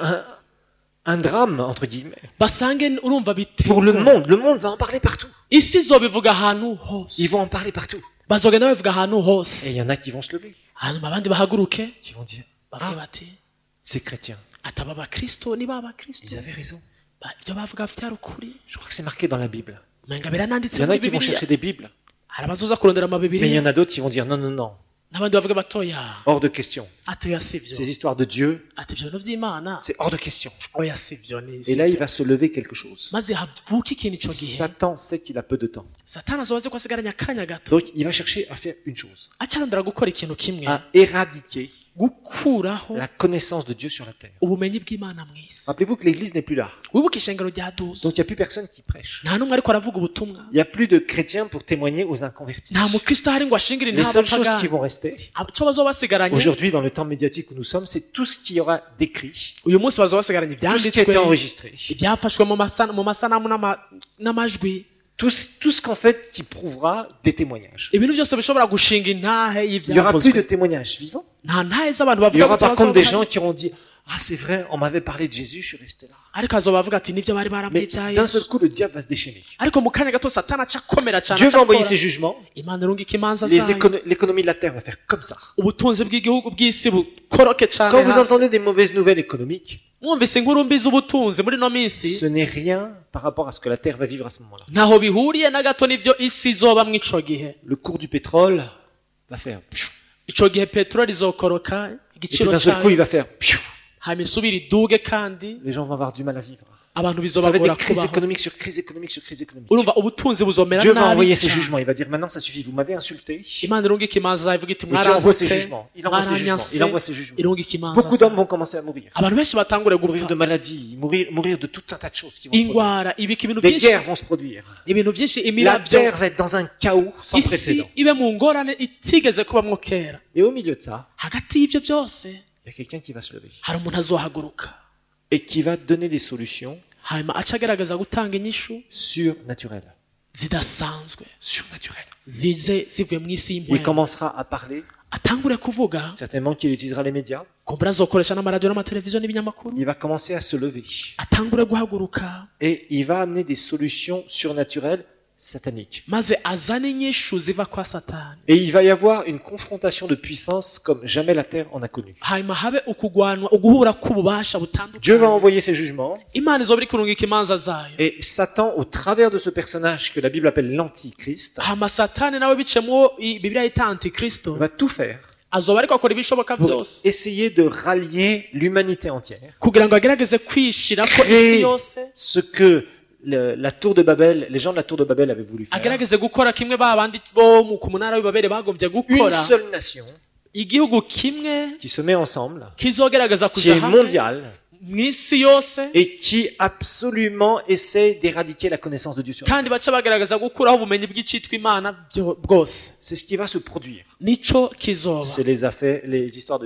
un drame, entre guillemets. basange urumva Pour le bitego monde. Le monde va en parler partout. isi izobivuga ahantu hose Ils vont en parler partout. bazogenda babivuga ahantu hose Et il y en a qui vont se lever. hanyuma abandi bahaguruke Qui vont dire, bavuge ah, bati c'est chrétien. ataba abakristo niba abakristo Ils avaient raison. ibyo bavuga bafite ari ukuri Je crois que c'est marqué dans la Bible. umenga birananditse Il y en a muri qui vont bibiliya chercher des Bibles. hari abazoza kurondera Mais il y amabibiriya en a d'autres qui vont dire, non, non, non. n'abandi bavuga batoya Hors de question. ati oya sivyo Ces histoires de Dieu, ati ivyo bintu vy'imana c'est hors de question. oya sivyo ni Et là, il sivyo va se lever quelque chose. maze havuka ikintu ico gihe Satan sait qu'il a peu de temps. satani azoba azi ko asigaranye akanya gato Donc, il va chercher à faire une chose. acarondera gukora ikintu kimwe À éradiquer gukuraho la connaissance de Dieu sur la terre. ubumenyi bw'imana mw'isi Rappelez-vous que l'église n'est plus là. wibuke ishengero ryaduze Donc, il n'y a plus personne qui prêche. nta n'umwe ariko aravuga ubutumwa Il n'y a plus de chrétiens pour témoigner aux inconvertis. nta mukristo ahari ngo ashingire Les seules choses qui ntabapagani vont rester, icyo bazoba basigaranye aujourd'hui, dans le temps médiatique où nous sommes, c'est tout ce qui y aura d'écrit, uyu munsi bazoba basigaranye tout ce qui a ibyanditswe été enregistré, ibyafashwe mu masanamu n'amajwi tout ce qu'en fait qui prouvera des témoignages. ibintu byose bishobora gushinga intahe Il n'y aura plus de y'ibyakozwe témoignages vivants. nta ntahe z'abantu Il y bavuga aura gutyo par contre des gens bazovuga. qui auront dit, ah c'est vrai, on m'avait parlé de Jésus, je suis resté là. ariko azoba bavuga ati nibyo bari barambwiye Mais ibya d'un seul yesu coup, le diable va se déchaîner. ariko mu kanya gato satani aca akomera cyane Dieu aca va envoyer akora. ses jugements. imana irungika imanza zayo L'économie de la terre va faire comme ça. ubutunzi bw'igihugu bw'isi bukoroke cyane Quand vous hasi entendez des mauvaises nouvelles économiques, mwumvise inkuru mbi z'ubutunzi muri no minsi ce n'est rien par rapport à ce que la terre va vivre à ce moment-là. ntaho bihuriye na gato n'ibyo isi izoba mw'ico gihe Le cours du pétrole va faire pfiou. ico gihe peteroli izokoroka Et puis igiciro d'un seul coup, il cyayo va faire pfiou. hanyuma isubire iduge kandi Les gens vont avoir du mal à vivre. abantu Ça va être bizobagora des crises kubaho économiques sur crises économiques sur crises économiques. urumva ubutunzi buzomera Dieu va nabi envoyer ses cyane. jugements. Il va dire maintenant ça suffit. Vous m'avez insulté. imana irungika imanza zayo ivuga iti Et Dieu envoie ses mwarantutse jugements. Il envoie ses jugements. mwaranyanse Il envoie ses jugements. irungika imanza Beaucoup d'hommes zayo vont commencer à mourir. abantu benshi batangure Mourir gupfa de maladies, mourir de tout un tas de choses qui vont se produire. ingwara ibika ibintu Des byinshi guerres vont se produire. ibintu byinshi La imiravyo terre va être dans un chaos sans isi précédent. ibe mu ngorane itigeze kubamwo kera Et au milieu de ça, hagati y'ivyo byose il y a quelqu'un qui va se lever hari umuntu azohaguruka et qui va donner des solutions hanyuma aca agerageza gutanga inyishu surnaturelles. zidasanzwe Surnaturelles. zize zivuye mu isi Il y'impwemu commencera à parler. atangure kuvuga Certainement qu'il utilisera les médias. kumbura azokoresha n'amaradiyo n'amateleviziyo n'ibinyamakuru Il va commencer à se lever. atangure guhaguruka Et il va amener des solutions surnaturelles sataniques. maze azane inyishu ziva kwa satani Et il va y avoir une confrontation de puissance comme jamais la terre en a connu. hanyuma habe ukugwanwa uguhura k'ububasha Dieu va butandukanye envoyer ses jugements. imana izoba iri kurungika imanza zayo Et Satan, au travers de ce personnage que la Bible appelle l'Antichrist, hama satani nawe bicemwo bibiliya yita antikristo va tout faire azoba ariko akora ibishoboka pour byose essayer de rallier l'humanité entière. kugira ngo agerageze kwishirako isi Créer yose ce que la tour de Babel, les gens de la tour de Babel avaient voulu faire. agerageze gukora kimwe ba bandi bo ku munara w'ibabere bagombye Une gukora seule nation igihugu kimwe qui se met ensemble, kizogerageza qui kuja est hamwe mondiale, mw'isi yose et qui absolument essaye d'éradiquer la connaissance de Dieu sur la kandi terre. baca bagerageza gukuraho ubumenyi bw'icitwa imana bwose C'est ce qui va se produire. nico kizoba C'est les histoires de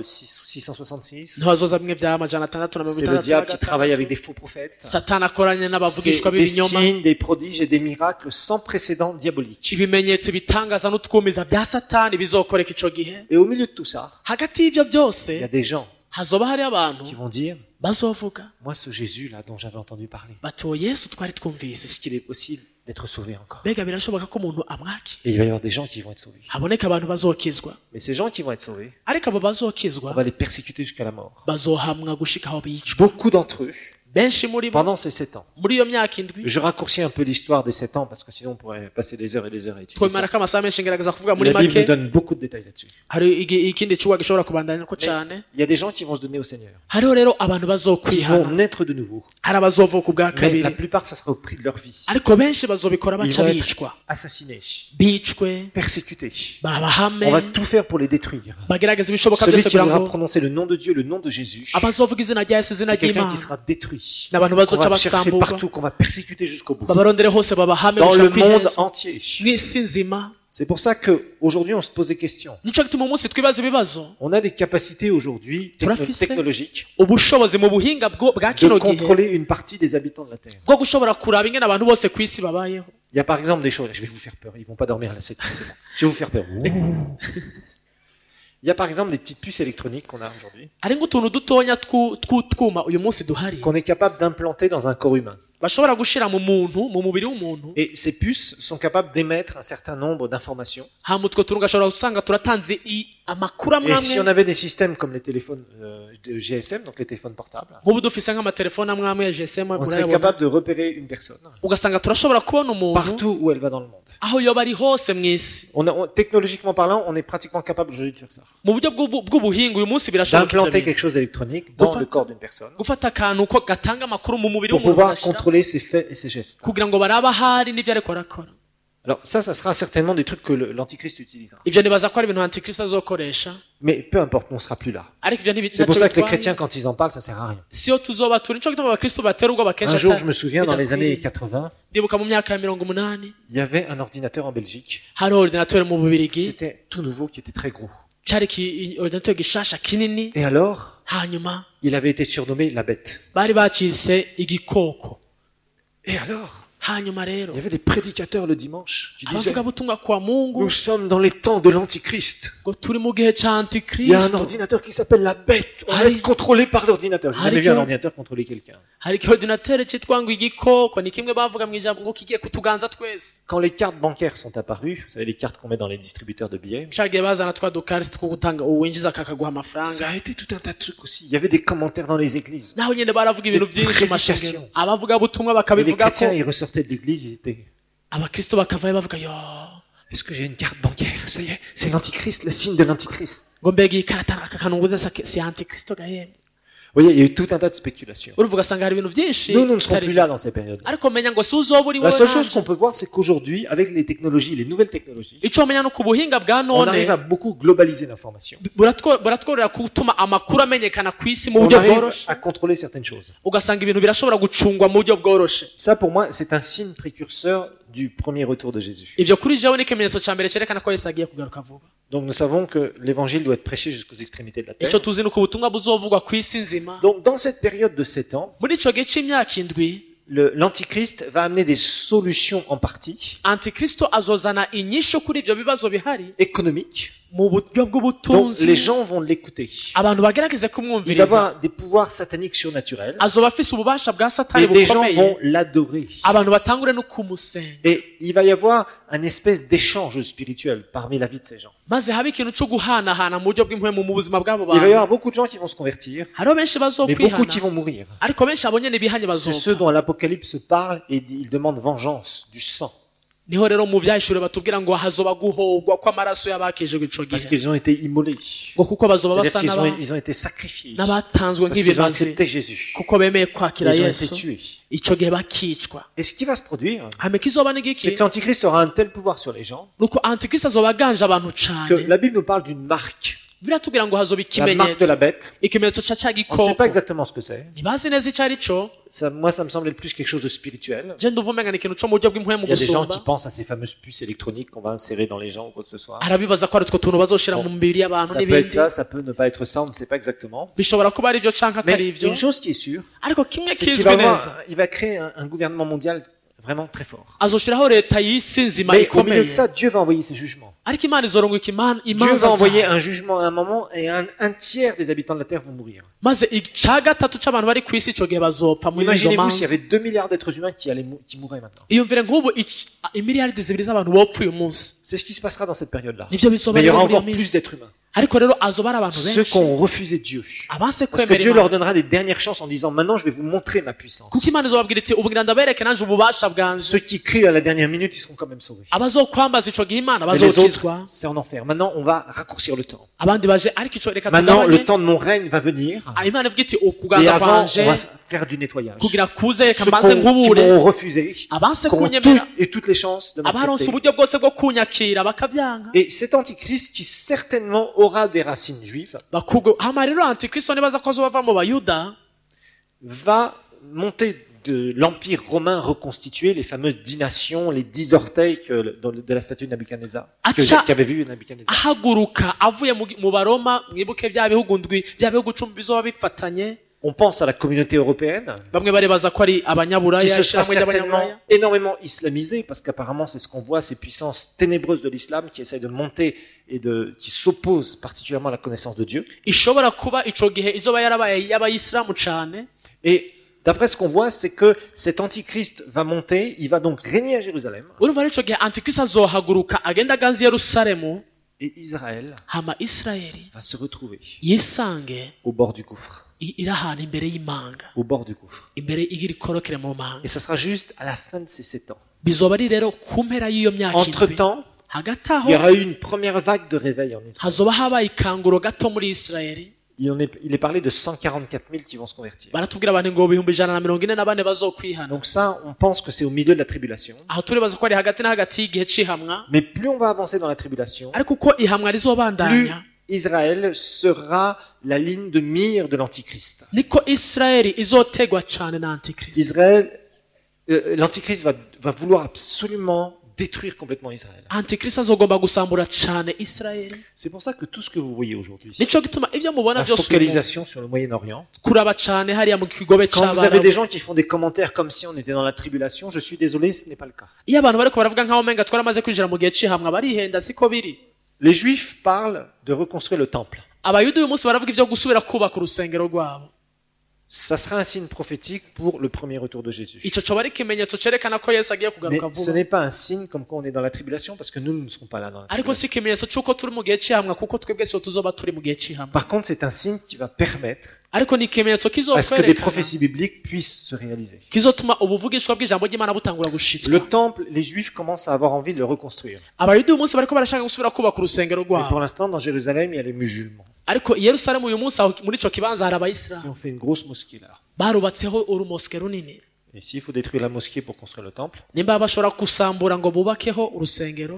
666. ntibazoza bimwe by'amajana atandatu na mirongo C'est le itandatu diable na qui travaille avec gatandatu des faux prophètes. satani akoranye C'est n'abavugishwa des b'ibinyoma signes, des prodiges et des miracles sans précédent diaboliques. ibimenyetso bitangaza n'utwumiza bya satani bizokoreka ico gihe Et au milieu de tout ça, hagati y'ivyo il y a byose des gens hazoba hari abantu qui vont dire, bazovuga moi ce Jésus-là dont j'avais entendu parler, bati uwo yesu twari est-ce twumvise qu'il est possible d'être sauvé encore. mbega birashoboka ko umuntu amwakira Et il va y avoir des gens qui vont être sauvés. haboneka abantu bazokizwa Mais ces gens qui vont être sauvés, ariko abo on bazokizwa va les persécuter jusqu'à la mort. bazohamwa gushika aho bicwa Beaucoup d'entre eux, benshi muri bo pendant ces 7 ans, muri iyo myaka indwi je raccourcis un peu l'histoire des 7 ans parce que sinon on pourrait passer des heures et des heures à étudier ça. twemerako amasaha menshi ngerageza kuvuga muri La Bible nous make donne beaucoup de détails là-dessus. hari ikindi cyuwa gishobora kubandanya ko Mais cyane il y a des gens qui vont se donner au Seigneur, hariho rero abantu qui vont bazokwihana naître de nouveau. hari abazovuka ubwa Mais la kabiri plupart, ça sera au prix de leur vie. ariko benshi bazobikora Ils baca vont être bicwa assassinés, bicwe persécutés. babahame On va tout faire pour les détruire. bagerageza ibishoboka Celui byose qui kugira voudra ngo prononcer le nom de Dieu, le nom de Jésus, abazovuga izina rya Yesu izina c'est quelqu'un ry'Imana qui sera détruit. n'abantu Qu'on bazoca va chercher basamburwa partout, qu'on va persécuter jusqu'au bout. babarondere hose babahame Dans le gushika monde kwiheza entier. mw'isi nzima C'est pour ça qu'aujourd'hui, on se pose des questions. nico gituma umunsi twibaza ibibazo On a des capacités aujourd'hui Turafise technologiques ubushobozi mu buhinga bwa de kino gihe contrôler une partie des habitants de la Terre. bwo gushobora kuraba ingene abantu bose ku isi babayeho Il y a par exemple des choses, je vais vous faire peur, ils vont pas dormir là, c'est bon. Je vais vous faire peur. Il y a par exemple des petites puces électroniques qu'on a aujourd'hui, ari nk'utuntu dutonya tw'utwuma uyu munsi duhari qu'on est capable d'implanter dans un corps humain. bashobora gushira mu mubiri w'umuntu Et ces puces sont capables d'émettre un certain nombre d'informations. hama utwo tuntu ugashobora gusanga turatanze amakuru amwe Et si on amwe avait des systèmes comme les téléphones de GSM, donc les téléphones portables, nk'ubu dufise nk'amatelefone amwe amwe ya GSM on serait murayabona capable de repérer une personne ugasanga turashobora kubona umuntu partout où elle va dans le monde. aho yoba ari hose mw'isi Technologiquement parlant, on est pratiquement capable aujourd'hui de faire ça. mu buryo bw'ubuhinga uyu munsi birashoboka D'implanter ibyo quelque chose d'électronique dans Gufata- le corps d'une personne gufata akantu ko gatanga amakuru mu mubiri pour w'umuntu pouvoir bagashira contrôler ses faits et ses gestes. kugira ngo barabe ahari n'ibyo ariko arakora Alors ça sera certainement des trucs que l'Antichrist utilisera. ivyo nibaza ko ari ibintu antikristo azokoresha Mais peu importe, on ne sera plus là. ariko ivyo C'est pour ça que les bitwaye chrétiens, quand ils en parlent, ça sert à rien. siyo tuzoba turi nico gituma abakristo batera ubwoba kenshi Un jour, je me souviens, dans les bidakwiriye. années 80, ndibuka mu myaka ya 80 il y avait un ordinateur en Belgique. hariho ordinateur mu bubirigi C'était tout nouveau, qui était très gros. cari ordinateur gishasha kinini Et alors, hanyuma il avait été surnommé la bête. bari bacise igikoko Et alors, hanyuma rero il y avait des prédicateurs le dimanche qui disaient, abavugabutumwa kwa mungu nous sommes dans les temps de l'Antichrist. ngo turi mu gihe ca Il y a un antikristo ordinateur qui s'appelle la bête. On va Harry- être contrôlé par l'ordinateur. J'ai jamais Harry vu un John- ordinateur contrôler quelqu'un. hari ordinateur citwa ngo igikoko ni kimwe bavuga mu ijambo ngo kigiye kutuganza twese Quand les cartes bancaires sont apparues, vous savez les cartes qu'on met dans les distributeurs de billets, cagiye bazana twa dukarite two gutanga uwinjiza kakaguha ça amafaranga a été tout un tas de trucs aussi. Il y avait des commentaires dans les églises. naho nyene baravuga ibintu Des byinshi mu mashengero prédications. abavugabutumwa Et les bakabivuga ko chrétiens, ils ressortaient de l'église, ils étaient, abakristo bakavayo bavuga yo est-ce que j'ai une carte bancaire? Ça y est, c'est l'Antichrist, le signe de l'Antichrist. ngo mbega iyi karata aka kantu nguze si antikristo gahembe Vous voyez, il y a eu tout un tas de spéculations. uruvuga asanga hari ibintu byinshi Nous ne serons bitari plus byo. là dans ces périodes. ariko menya ngo si uzoba uri La wowe seule chose nanje. qu'on peut voir, c'est qu'aujourd'hui, avec les technologies, les nouvelles technologies, icyo menya ni uko ubuhinga bwa on none arrive à beaucoup globaliser l'information. buratworera gutuma amakuru amenyekana ku isi mu On buryo arrive bworoshe à contrôler certaines choses. ugasanga ibintu birashobora gucungwa mu buryo bworoshe Ça, pour moi, c'est un signe précurseur du premier retour de Jésus. ivyo kuri jewe ni ikimenyetso ca mbere cerekana ko yesu agiye kugaruka vuba Donc, nous savons que l'évangile doit être prêché jusqu'aux extrémités de la terre. icyo tuzi ni uko ubutumwa buzovugwa ku isi nzima Donc, dans cette période de 7 ans, muri ico gihe c'imyaka indwi l'Antichrist va amener des solutions en partie antikristo azozana inyishu kuri ivyo bibazo bihari économiques. mu buryo Donc, bw'ubutunzi les gens vont l'écouter. abantu bagerageze Il va kumwumviriza avoir des pouvoirs sataniques surnaturels. azoba afise ububasha bwa satani Et des gens bukomeye vont l'adorer. abantu batangure no kumusenga Et il va y avoir un espèce d'échange spirituel parmi la vie de ces gens. maze habe ikintu co guhanahana mu buryo bw'impwemu mu buzima bw'abo Il va y bantu avoir beaucoup de gens qui vont se convertir, hariho benshi mais beaucoup qui bazokwihana vont mourir. ariko benshi abo nyene bihanye C'est ceux bazopfa dont l'Apocalypse parle et il demande vengeance, du sang. niho rero mu vyahishuro batubwira ngo hazoba guhogwa kw'amaraso y'abakijijwe ico Parce gihe qu'ils ont été immolés. ngo kuko bazoba basa C'est-à-dire qu'ils ont été sacrifiés. n'abatanzwe Parce qu'ils ont nk'ibimazi accepté Jésus. kuko bemeye kwakira Ils ont été yesu tués. ico gihe bakicwa Et ce qui va se produire, hame kizoba c'est n'igiki que l'Antichrist aura un tel pouvoir sur les gens nuko antikristo azoba aganje abantu que cane la Bible nous parle d'une marque. biratubwira ngo hazoba La marque de la ikimenyetso bête. ikimenyetso ca ca On ne sait gikoko pas exactement ce que c'est. ntibazi neza ico ari co Moi, ça me semblait plus quelque chose de spirituel. je ndumva umenga ni ikintu co mu buryo bw'impwemu Il y a des gens gusumba qui pensent à ces fameuses puces électroniques qu'on va insérer dans les gens ou quoi que ce soit. arabibaza ko ari utwo tuntu bazoshira mu mibiri y'abantu Ça peut être n'ibindi ça, ça peut ne pas être ça, on ne sait pas exactement. bishobora kuba ari ivyo canke atari Mais ivyo une chose qui est sûre, ariko kimwe c'est qu'il kizwi va, neza il va créer un gouvernement mondial vraiment très fort. azoshiraho leta y'isi nzima Mais au milieu ikomeye de ça, Dieu va envoyer ses jugements. ariko imana izorunguka Dieu imanza va envoyer zayo un jugement à un moment et un tiers des habitants de la terre vont mourir. maze ica gatatu c'abantu bari ku isi ico gihe bazopfa muri izo Imaginez-vous s'il y manza avait 2 milliards d'êtres humains qui mourraient maintenant. iyumvire nk'ubu imiliyaridi zibiri z'abantu bopfa uyu munsi C'est ce qui se passera dans cette période-là. nivyo bizoba Mais il y rero aura muri iyo encore plus minsi d'êtres humains. ariko rero azoba ari abantu Ceux benshi qui ont refusé Dieu. abanse Parce que kwemera Dieu leur imana donnera des dernières chances en disant maintenant je vais vous montrer ma puissance. kuko imana izobabwira iti ubu ngira ndabereke nanje ububasha bwanje Ceux qui crient à la dernière minute, ils seront quand même sauvés. abazokwambaza ico gihe imana Mais les bazokizwa autres, c'est en enfer. Maintenant, on va raccourcir le temps. abandi baje ariko ico reka Maintenant, tugabanye le temps de mon règne va venir. imana ivuga iti Et ukuganza avant, kwanje on va faire du nettoyage. kugira kuze reka Ceux mbanze qui nkubure m'ont refusé, abanse qui auront kunyemera toutes les chances de abaronse m'accepter. uburyo bwose bwo kunyakira bakavyanga Et cet antichrist qui certainement aura des racines juives bakubwo hama rero antikristo nibaza ko azobava mu bayuda va monter de l'empire romain reconstitué, les fameuses 10 nations, les 10 orteils de la statue de Nabuchodonosor, qu'avait vu Nabuchodonosor. ahaguruka avuye mu baroma mwibuke bya bihugu ndwi bya bihugu cumi bizoba bifatanye On pense à la communauté européenne, bamwe barebaza ko ari qui abanyaburaya se sera ishyirahamwe certainement ry'abanyaburaya énormément islamisée, parce qu'apparemment c'est ce qu'on voit, ces puissances ténébreuses de l'islam qui essayent de monter et qui s'opposent particulièrement à la connaissance de Dieu. ishobora kuba ico gihe izoba yarabaye y'abayisilamu cane Et d'après ce qu'on voit, c'est que cet antichrist va monter, il va donc régner à Jérusalem, urumva rero ico gihe antikristo azohaguruka agenda aganza i yerusalemu et Israël hama isirayeli va se retrouver yisange au bord du gouffre, iri ahantu imbere y'imanga au bord du gouffre. imbere igira ikorokere mu manga Et ça sera juste à la fin de ces 7 ans. bizoba ari rero ku mpera y'iyo myaka indwi Entre-temps, hagati il aho y aura eu une première vague de réveil en Israël. hazoba habaye ikanguro gato muri isirayeli Il est parlé de 144 000 qui vont se convertir. baratubwira abantu ngo ibihumbi 144 bazokwihana Donc ça, on pense que c'est au milieu de la tribulation. aho turibaza ko ari hagati na hagati y'igihe c'ihamwa Mais plus on va avancer dans la tribulation, ariko uko ihamwa plus rizobandanya Israël sera la ligne de mire de l'Antichrist. niko isirayeli izotegwa cane na antikristo Israël, l'Antichrist va vouloir absolument détruire complètement Israël. antikristo azogomba gusambura cane isirayeli C'est pour ça que tout ce que vous voyez aujourd'hui, nico gituma ivyo mubona la vyose uyu munsi, focalisation sur le Moyen-Orient, kuraba cane hariya mu kigobe quand vous avez des c'abarabu gens qui font des commentaires comme si on était dans la tribulation, je suis désolé, ce n'est pas le cas. iyo abantu bariko baravuga nk'aho menga twaramaze kwinjira mu gihe c'ihamwa barihenda siko biri Les Juifs parlent de reconstruire le temple. abayuda uyu munsi baravuga ivyo gusubira kubaka urusengero rwabo Ça sera un signe prophétique pour le premier retour de Jésus. ico coba ari ikimenyetso cerekana ko yesu agiye Mais kugaruka ce vuba n'est pas un signe comme quoi on est dans la tribulation, parce que nous ne serons pas là dans la ariko tribulation. si ikimenyetso c'uko turi mu gihe c'ihamwa kuko twebwe siho tuzoba turi mu gihe c'ihamwa Par contre, c'est un signe qui va permettre ariko ni ikimenyetso à ce que des kizotwerekana prophéties bibliques puissent se réaliser. kizotuma ubuvugishwa bw'ijambo ry'imana butangura gushitswa Le temple, les Juifs commencent à avoir envie de le reconstruire. abayuda uyu munsi bariko barashaka gusubira kubaka urusengero Mais pour rwabo l'instant, dans Jérusalem, il y a les musulmans ariko i yerusalemu uyu munsi aho muri ico kibanza hari qui abayisilamu ont fait une grosse mosquée là. barubatseho urumoske runini Et s'il faut détruire la mosquée pour construire le temple, nimba bashobora gusambura ngo bubakeho urusengero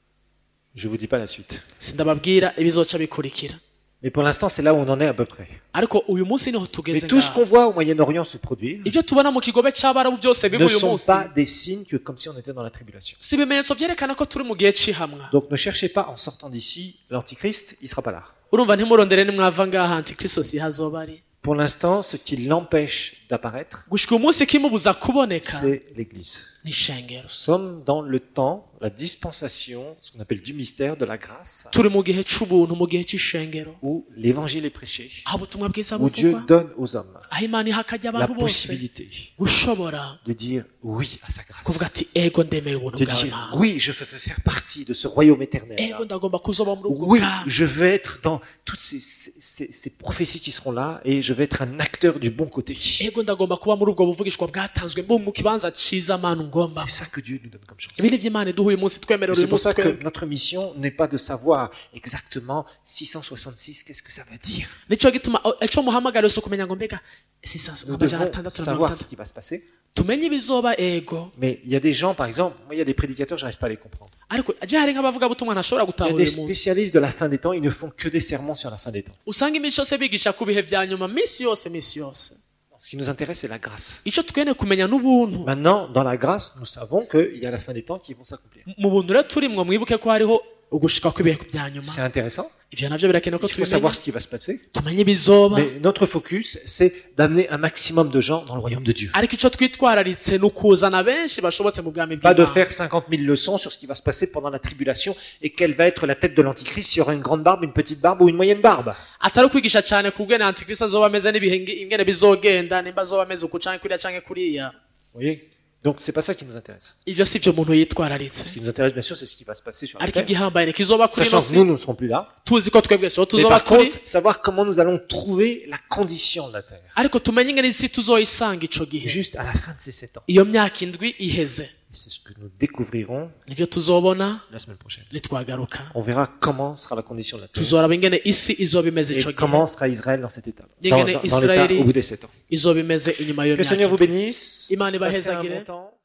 je vous dis pas la suite. sindababwira ibizoca bikurikira Mais pour l'instant, c'est là où on en est à peu près. ariko uyu munsi niho Mais tugeze tout ce qu'on ngaho voit au Moyen-Orient se produire ivyo tubona mu kigobe c'abarabu byose biba ne uyu sont munsi pas des signes que comme si on était dans la tribulation. si ibimenyetso vyerekana ko turi mu gihe c'ihamwa Donc ne cherchez pas en sortant d'ici l'Antichrist, il sera pas là. urumva ntimurondere nimwava ngaha antikristo si hazoba ari Pour l'instant, ce qui l'empêche d'apparaître, gushika uyu munsi kimubuza kuboneka c'est l'Église. ni ishengero Nous sommes dans le temps, la dispensation, ce qu'on appelle du mystère, de la grâce, turi mu gihe c'ubuntu mu gihe c'ishengero où l'évangile est prêché, aho ubutumwa bwiza où Dieu buvugwa donne aux hommes aho imana iha akarya la abantu bose possibilité gushobora de dire oui à sa grâce. kuvuga ati ego ndemeye ubuntu De bwawe dire nawe oui, je veux faire partie de ce royaume éternel. ego ndagomba kuzoba muri ubwo Oui, bwami je vais être dans toutes ces prophéties qui seront là et je vais être un acteur du bon côté. ego ndagomba kuba muri ubwo buvugishwa bwatanzwe mbu mu kibanza ciza mana ngomba C'est ça que Dieu nous donne comme chance. ibi ni vy'imana iduha uyu munsi twemerera C'est uyu pour munsi ça que twebwe notre mission n'est pas de savoir exactement 666, qu'est-ce que ça veut dire. nico gituma ico muhamagara wese kumenya ngo mbega Nous devons savoir ce qui va se passer. tumenye ibizoba ego Mais il y a des gens, par exemple, moi il y a des prédicateurs, j'arrive pas à les comprendre. ariko aje hari nk'abavugabutumwa ntashobora Il y a gutahura des uyu munsi spécialistes de la fin des temps, ils ne font que des sermons sur la fin des temps. usanga iminsi yose bigisha ku bihe vya nyuma minsi yose Ce qui nous intéresse, c'est la grâce. ico twene kumenya n'ubuntu Maintenant, dans la grâce, nous savons qu'il y a la fin des temps qui vont s'accomplir. mu buntu rero turimwo mwibuke ko hariho ugushika kw'ibihe vya nyuma C'est intéressant. ivyo navyo birakenewe ko Il faut savoir tubimenya ce qui va se passer. tumenye ibizoba Mais notre focus, c'est d'amener un maximum de gens dans le royaume de Dieu. ariko ico twitwararitse ni ukuzana benshi bashobotse mu bwami Pas de bw'Imana faire 50 000 leçons sur ce qui va se passer pendant la tribulation et quelle va être la tête de l'antichrist, s'il y aura une grande barbe, une petite barbe ou une moyenne barbe. atari ukwigisha cane ku bwene antikristo azoba ameze n'ibihe ingene bizogenda nimba azoba ameze uku canke kuriya canke kuriya Vous voyez? Donc c'est pas ça qui nous intéresse. ivyo si vyo umuntu yitwararitse Ce qui nous intéresse bien sûr, c'est ce qui va se passer sur la ariko terre. igihambaye ni kizoba kuri ino Sachant que si nous ne serons plus là. tuzi ko twebwe so Mais tuzoba par turi contre, savoir comment nous allons trouver la condition de la terre. ariko tumenye ingene isi tuzoyisanga ico gihe Juste à la fin de ces 7 ans. iyo myaka indwi iheze Et c'est ce que nous découvrirons nivyo tuzobona la semaine prochaine. nitwagaruka On verra comment sera la condition de la terre. tuzoraba ingene isi izoba imeze ico Et gihe comment sera Israël dans cet état. Et Dans que l'état Israël- au bout des 7 ans. izoba imeze inyuma y'iyo Que le Seigneur myaka vous bénisse. Imana Passez un ibahezagire. bon temps.